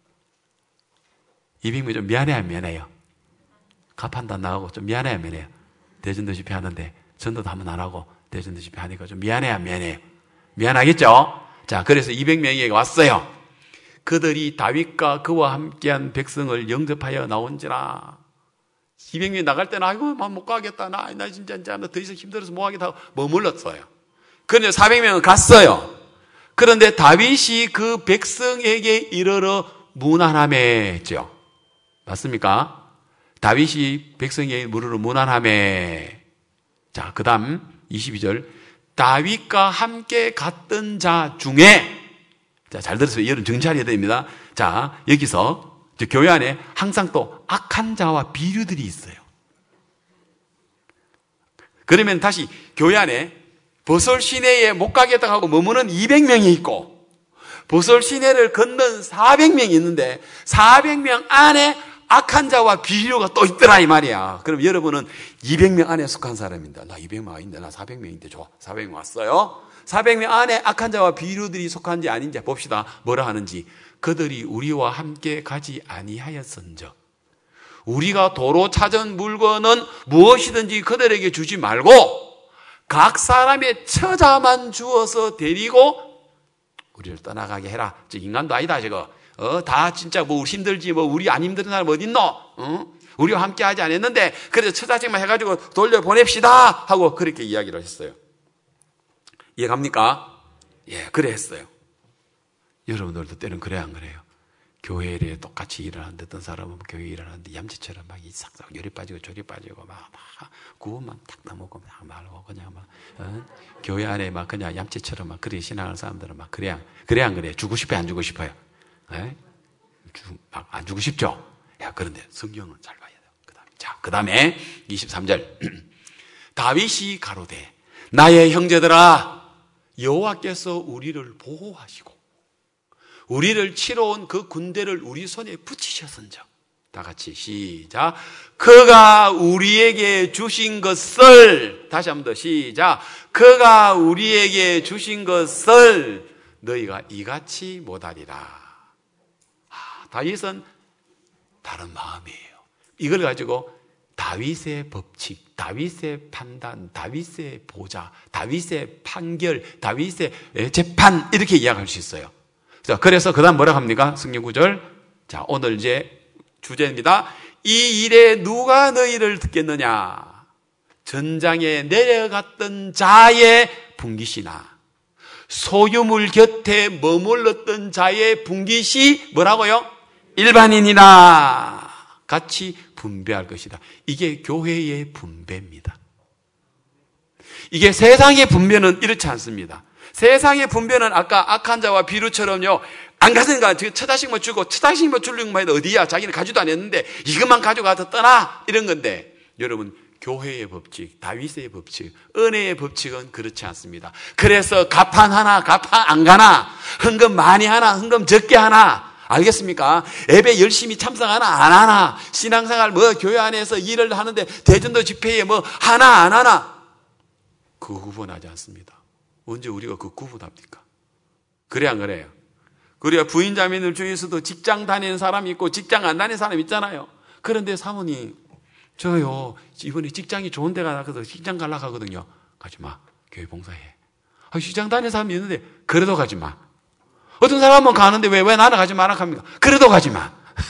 이백 명 좀 미안해 안 미안해요? 가판단 나가고 좀 미안해 안 미안해요? 대전도 집회 하는데 전도도 한번 안 하고 대전도 집회 하니까 좀 미안해 안 미안해요? 미안하겠죠? 자, 그래서 이백 명이 왔어요. 그들이 다윗과 그와 함께한 백성을 영접하여 나온지라. 이백 명이 나갈 때는 아이고 못 가겠다. 나, 나 진짜, 진짜 더 이상 힘들어서 못 하겠다 하고 머물렀어요. 그런데 사백 명은 갔어요. 그런데 다윗이 그 백성에게 이르러 무난함했죠. 맞습니까? 다윗이 백성에게 이르러 무난함해. 자, 그 다음 이십이 절. 다윗과 함께 갔던 자 중에, 자, 잘 들으세요. 이런 정찰해야 됩니다. 자, 여기서 교회 안에 항상 또 악한 자와 비류들이 있어요. 그러면 다시 교회 안에 버설 시내에 못 가겠다고 하고 머무는 이백 명이 있고 버설 시내를 건넌 사백 명이 있는데 사백 명 안에 악한 자와 비류가 또 있더라 이 말이야. 그럼 여러분은 이백 명 안에 속한 사람입니다. 나 이백 명 아닌데 나 사백 명인데 좋아. 사백 명 왔어요. 사백 명 안에 악한 자와 비류들이 속한지 아닌지 봅시다. 뭐라 하는지. 그들이 우리와 함께 가지 아니하였은즉 우리가 도로 찾은 물건은 무엇이든지 그들에게 주지 말고 각 사람의 처자만 주어서 데리고 우리를 떠나가게 해라. 저 인간도 아니다 저거. 어, 다 진짜 뭐 힘들지 뭐 우리 안 힘든 사람 어디 있노? 어? 우리와 함께 하지 않았는데 그래서 처자식만 해가지고 돌려보냅시다 하고 그렇게 이야기를 했어요. 이해갑니까? 예, 그래 했어요. 여러분들도 때는 그래 안 그래요? 교회에 똑같이 일을 하는데 어떤 사람은 교회 일을 하는데 얌체처럼 막 이삭삭 요리 빠지고 조리 빠지고 막, 막 구워만 탁 나먹고 막 말고 그냥 막 어? 교회 안에 막 그냥 얌체처럼 막 그래 신앙하는 사람들은 막 그래 안 그래 안 그래? 주고 싶어요? 안 주고 싶어요? 예? 막 안 주고 싶죠? 야, 그런데 성경은 잘 봐야 돼요. 그 다음에 자, 그 다음에 이십삼 절 다윗이 가로되 나의 형제들아 여호와께서 우리를 보호하시고 우리를 치러 온 그 군대를 우리 손에 붙이셨은즉 다 같이 시작 그가 우리에게 주신 것을 다시 한 번 더 시작 그가 우리에게 주신 것을 너희가 이같이 못하리라. 아, 다윗은 다른 마음이에요. 이걸 가지고 다윗의 법칙, 다윗의 판단, 다윗의 보자, 다윗의 판결, 다윗의 재판 이렇게 이야기할 수 있어요. 자, 그래서 그 다음 뭐라고 합니까? 성경 구절. 자, 오늘 이제 주제입니다. 이 일에 누가 너희를 듣겠느냐? 전장에 내려갔던 자의 분깃이나 소유물 곁에 머물렀던 자의 분깃이 뭐라고요? 일반인이나 같이 분배할 것이다. 이게 교회의 분배입니다. 이게 세상의 분배는 이렇지 않습니다. 세상의 분배는 아까 악한 자와 비루처럼요. 안 가진가 첫 자식만 주고 첫 자식만 주려는 거 어디야? 자기는 가지도 않았는데 이것만 가져가서 떠나 이런 건데 여러분 교회의 법칙, 다윗의 법칙, 은혜의 법칙은 그렇지 않습니다. 그래서 가판 하나, 가판 안 가나, 헌금 많이 하나, 헌금 적게 하나, 알겠습니까? 예배 열심히 참석하나 안 하나, 신앙생활 뭐 교회 안에서 일을 하는데 대전도 집회에 뭐 하나 안 하나, 그거 구분하지 않습니다. 언제 우리가 그 구분합니까? 그래 안 그래요? 그래야 부인 자매들 중에서도 직장 다니는 사람이 있고 직장 안 다니는 사람 있잖아요. 그런데 사모님 저요 이번에 직장이 좋은 데가 나가서 직장 가려고 하거든요. 가지 마. 교회 봉사해. 아, 직장 다니는 사람이 있는데 그래도 가지 마. 어떤 사람은 가는데 왜, 왜 나는 가지 마라 합니까? 그래도 가지 마.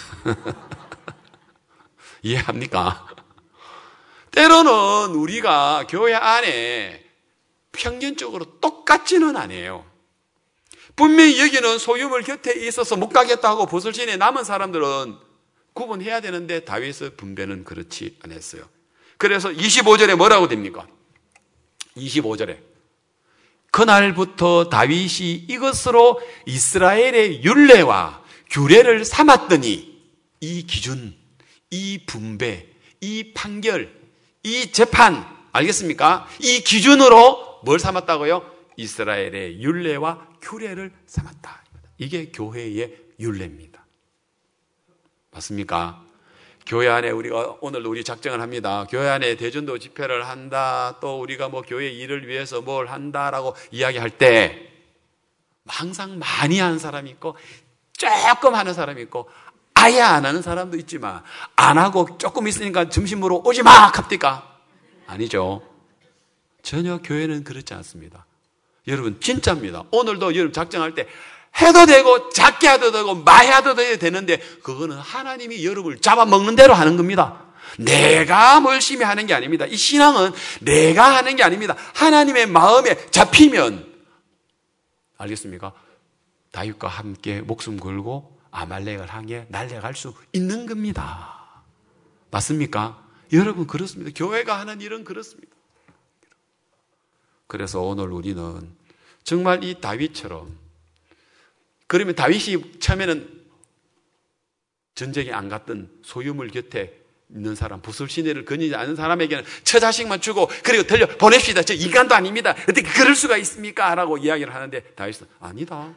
이해합니까? 때로는 우리가 교회 안에 평균적으로 똑같지는 않아요. 분명히 여기는 소유물 곁에 있어서 못 가겠다 하고 보슬신에 남은 사람들은 구분해야 되는데 다윗의 분배는 그렇지 않았어요. 그래서 이십오 절에 뭐라고 됩니까? 이십오 절에 그날부터 다윗이 이것으로 이스라엘의 율례와 규례를 삼았더니 이 기준, 이 분배, 이 판결, 이 재판 알겠습니까? 이 기준으로 뭘 삼았다고요? 이스라엘의 율례와 규례를 삼았다. 이게 교회의 율례입니다. 맞습니까? 교회 안에 우리가 오늘 우리 작정을 합니다. 교회 안에 대전도 집회를 한다. 또 우리가 뭐 교회 일을 위해서 뭘 한다라고 이야기할 때 항상 많이 하는 사람이 있고 조금 하는 사람이 있고 아예 안 하는 사람도 있지만 안 하고 조금 있으니까 점심으로 오지 마 합니까? 아니죠. 전혀 교회는 그렇지 않습니다. 여러분 진짜입니다. 오늘도 여러분 작정할 때 해도 되고 작게 해도 되고 많이 해도 되는데 그거는 하나님이 여러분을 잡아먹는 대로 하는 겁니다. 내가 열심히 하는 게 아닙니다. 이 신앙은 내가 하는 게 아닙니다. 하나님의 마음에 잡히면 알겠습니까? 다윗과 함께 목숨 걸고 아말렉을 향해 날아갈 수 있는 겁니다. 맞습니까? 여러분 그렇습니다. 교회가 하는 일은 그렇습니다. 그래서 오늘 우리는 정말 이 다윗처럼 그러면 다윗이 처음에는 전쟁에 안 갔던 소유물 곁에 있는 사람, 부술 시내를 거니지 않은 사람에게는 처자식만 주고 그리고 들려 보냅시다. 저 인간도 아닙니다. 어떻게 그럴 수가 있습니까? 라고 이야기를 하는데 다윗은 아니다.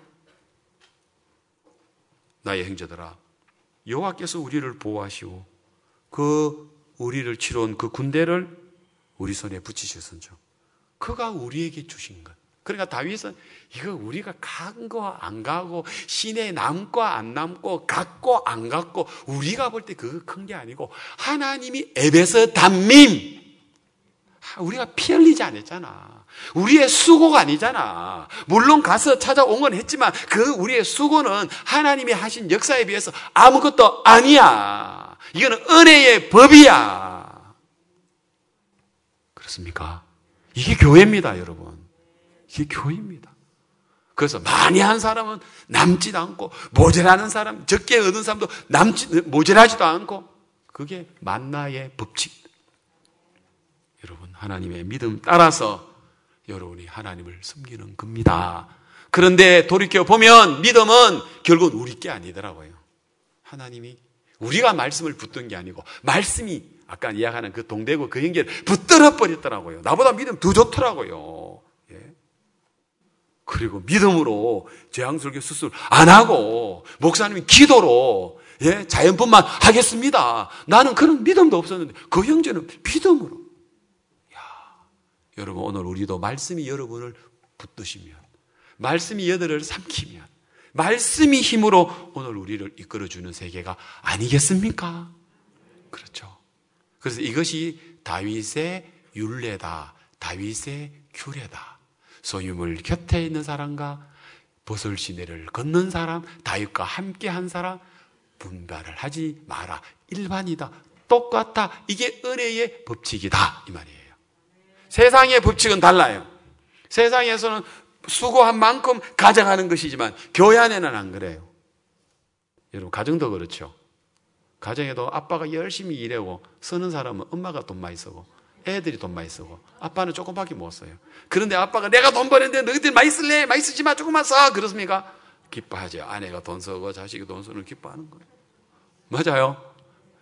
나의 형제들아 여호와께서 우리를 보호하시고 그 우리를 치러 온 그 군대를 우리 손에 붙이셨은즉 그가 우리에게 주신 것. 그러니까 다윗은 이거 우리가 간 거 안 가고 시내 남고 안 남고 갔고 안 갔고 우리가 볼 때 그거 큰 게 아니고 하나님이 에베서 담임 우리가 피 흘리지 않았잖아. 우리의 수고가 아니잖아. 물론 가서 찾아온 건 했지만 그 우리의 수고는 하나님이 하신 역사에 비해서 아무것도 아니야. 이거는 은혜의 법이야. 그렇습니까? 이게 교회입니다, 여러분. 이게 교회입니다. 그래서 많이 한 사람은 남지도 않고 모자라는 사람, 적게 얻은 사람도 남지, 모자라지도 않고 그게 만나의 법칙. 여러분 하나님의 믿음 따라서 여러분이 하나님을 섬기는 겁니다. 그런데 돌이켜보면 믿음은 결국은 우리 게 아니더라고요. 하나님이 우리가 말씀을 붙든 게 아니고 말씀이 아까 이야기하는 그 동대구 그 연결 붙들어 버렸더라고요. 나보다 믿음 더 좋더라고요. 예. 그리고 믿음으로 재앙술교 수술 안 하고 목사님이 기도로 예, 자연분만 하겠습니다. 나는 그런 믿음도 없었는데 그 형제는 믿음으로. 야, 여러분 오늘 우리도 말씀이 여러분을 붙드시면 말씀이 여들을 삼키면 말씀이 힘으로 오늘 우리를 이끌어주는 세계가 아니겠습니까? 그렇죠. 그래서 이것이 다윗의 율례다. 다윗의 규례다. 소유물 곁에 있는 사람과 버설 시내를 걷는 사람, 다윗과 함께한 사람, 분별을 하지 마라. 일반이다. 똑같다. 이게 은혜의 법칙이다. 이 말이에요. 세상의 법칙은 달라요. 세상에서는 수고한 만큼 가져가는 것이지만 교회 안에는 안 그래요. 여러분 가정도 그렇죠. 가정에도 아빠가 열심히 일하고 쓰는 사람은 엄마가 돈 많이 쓰고 애들이 돈 많이 쓰고 아빠는 조금밖에 못 써요. 그런데 아빠가 내가 돈 버는데 너희들 많이 쓸래? 많이 쓰지 마. 조금만 써. 그렇습니까? 기뻐하죠. 아내가 돈 쓰고 자식이 돈 쓰는 기뻐하는 거예요. 맞아요.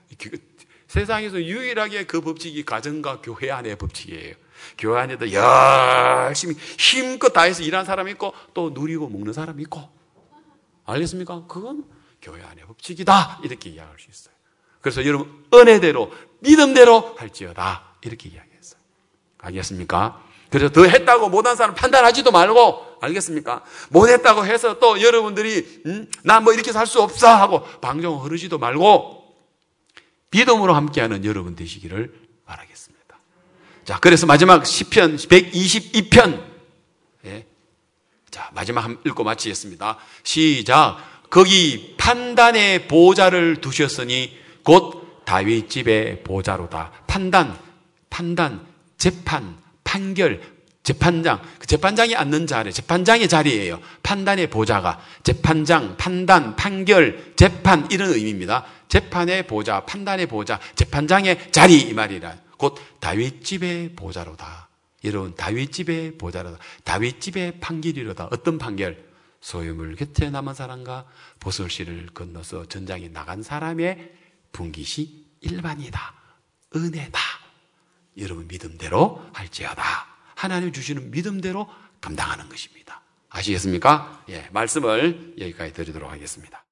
세상에서 유일하게 그 법칙이 가정과 교회 안의 법칙이에요. 교회 안에도 열심히 힘껏 다해서 일하는 사람이 있고 또 누리고 먹는 사람이 있고. 알겠습니까? 그건 교회 안의 법칙이다. 이렇게 이야기할 수 있어요. 그래서 여러분 은혜대로 믿음대로 할지어다. 이렇게 이야기했어요. 알겠습니까? 그래서 더 했다고 못한 사람 판단하지도 말고 알겠습니까? 못했다고 해서 또 여러분들이 음, 난 뭐 이렇게 살 수 없어 하고 방종 흐르지도 말고 믿음으로 함께하는 여러분 되시기를 바라겠습니다. 자, 그래서 마지막 시편 백이십이 편 예. 자, 마지막 한번 읽고 마치겠습니다. 시작. 거기 판단의 보좌를 두셨으니 곧 다윗 집의 보좌로다. 판단, 판단, 재판, 판결, 재판장. 그 재판장이 앉는 자리, 재판장의 자리예요. 판단의 보좌가 재판장, 판단, 판결, 재판 이런 의미입니다. 재판의 보좌, 판단의 보좌, 재판장의 자리 이 말이라. 곧 다윗 집의 보좌로다. 여러분 다윗 집의 보좌로다. 다윗 집의 판결이로다. 어떤 판결? 소유물 곁에 남은 사람과 보솔시를 건너서 전장에 나간 사람의 분깃이 일반이다. 은혜다. 여러분 믿음대로 할지어다. 하나님 주시는 믿음대로 감당하는 것입니다. 아시겠습니까? 예, 말씀을 여기까지 드리도록 하겠습니다.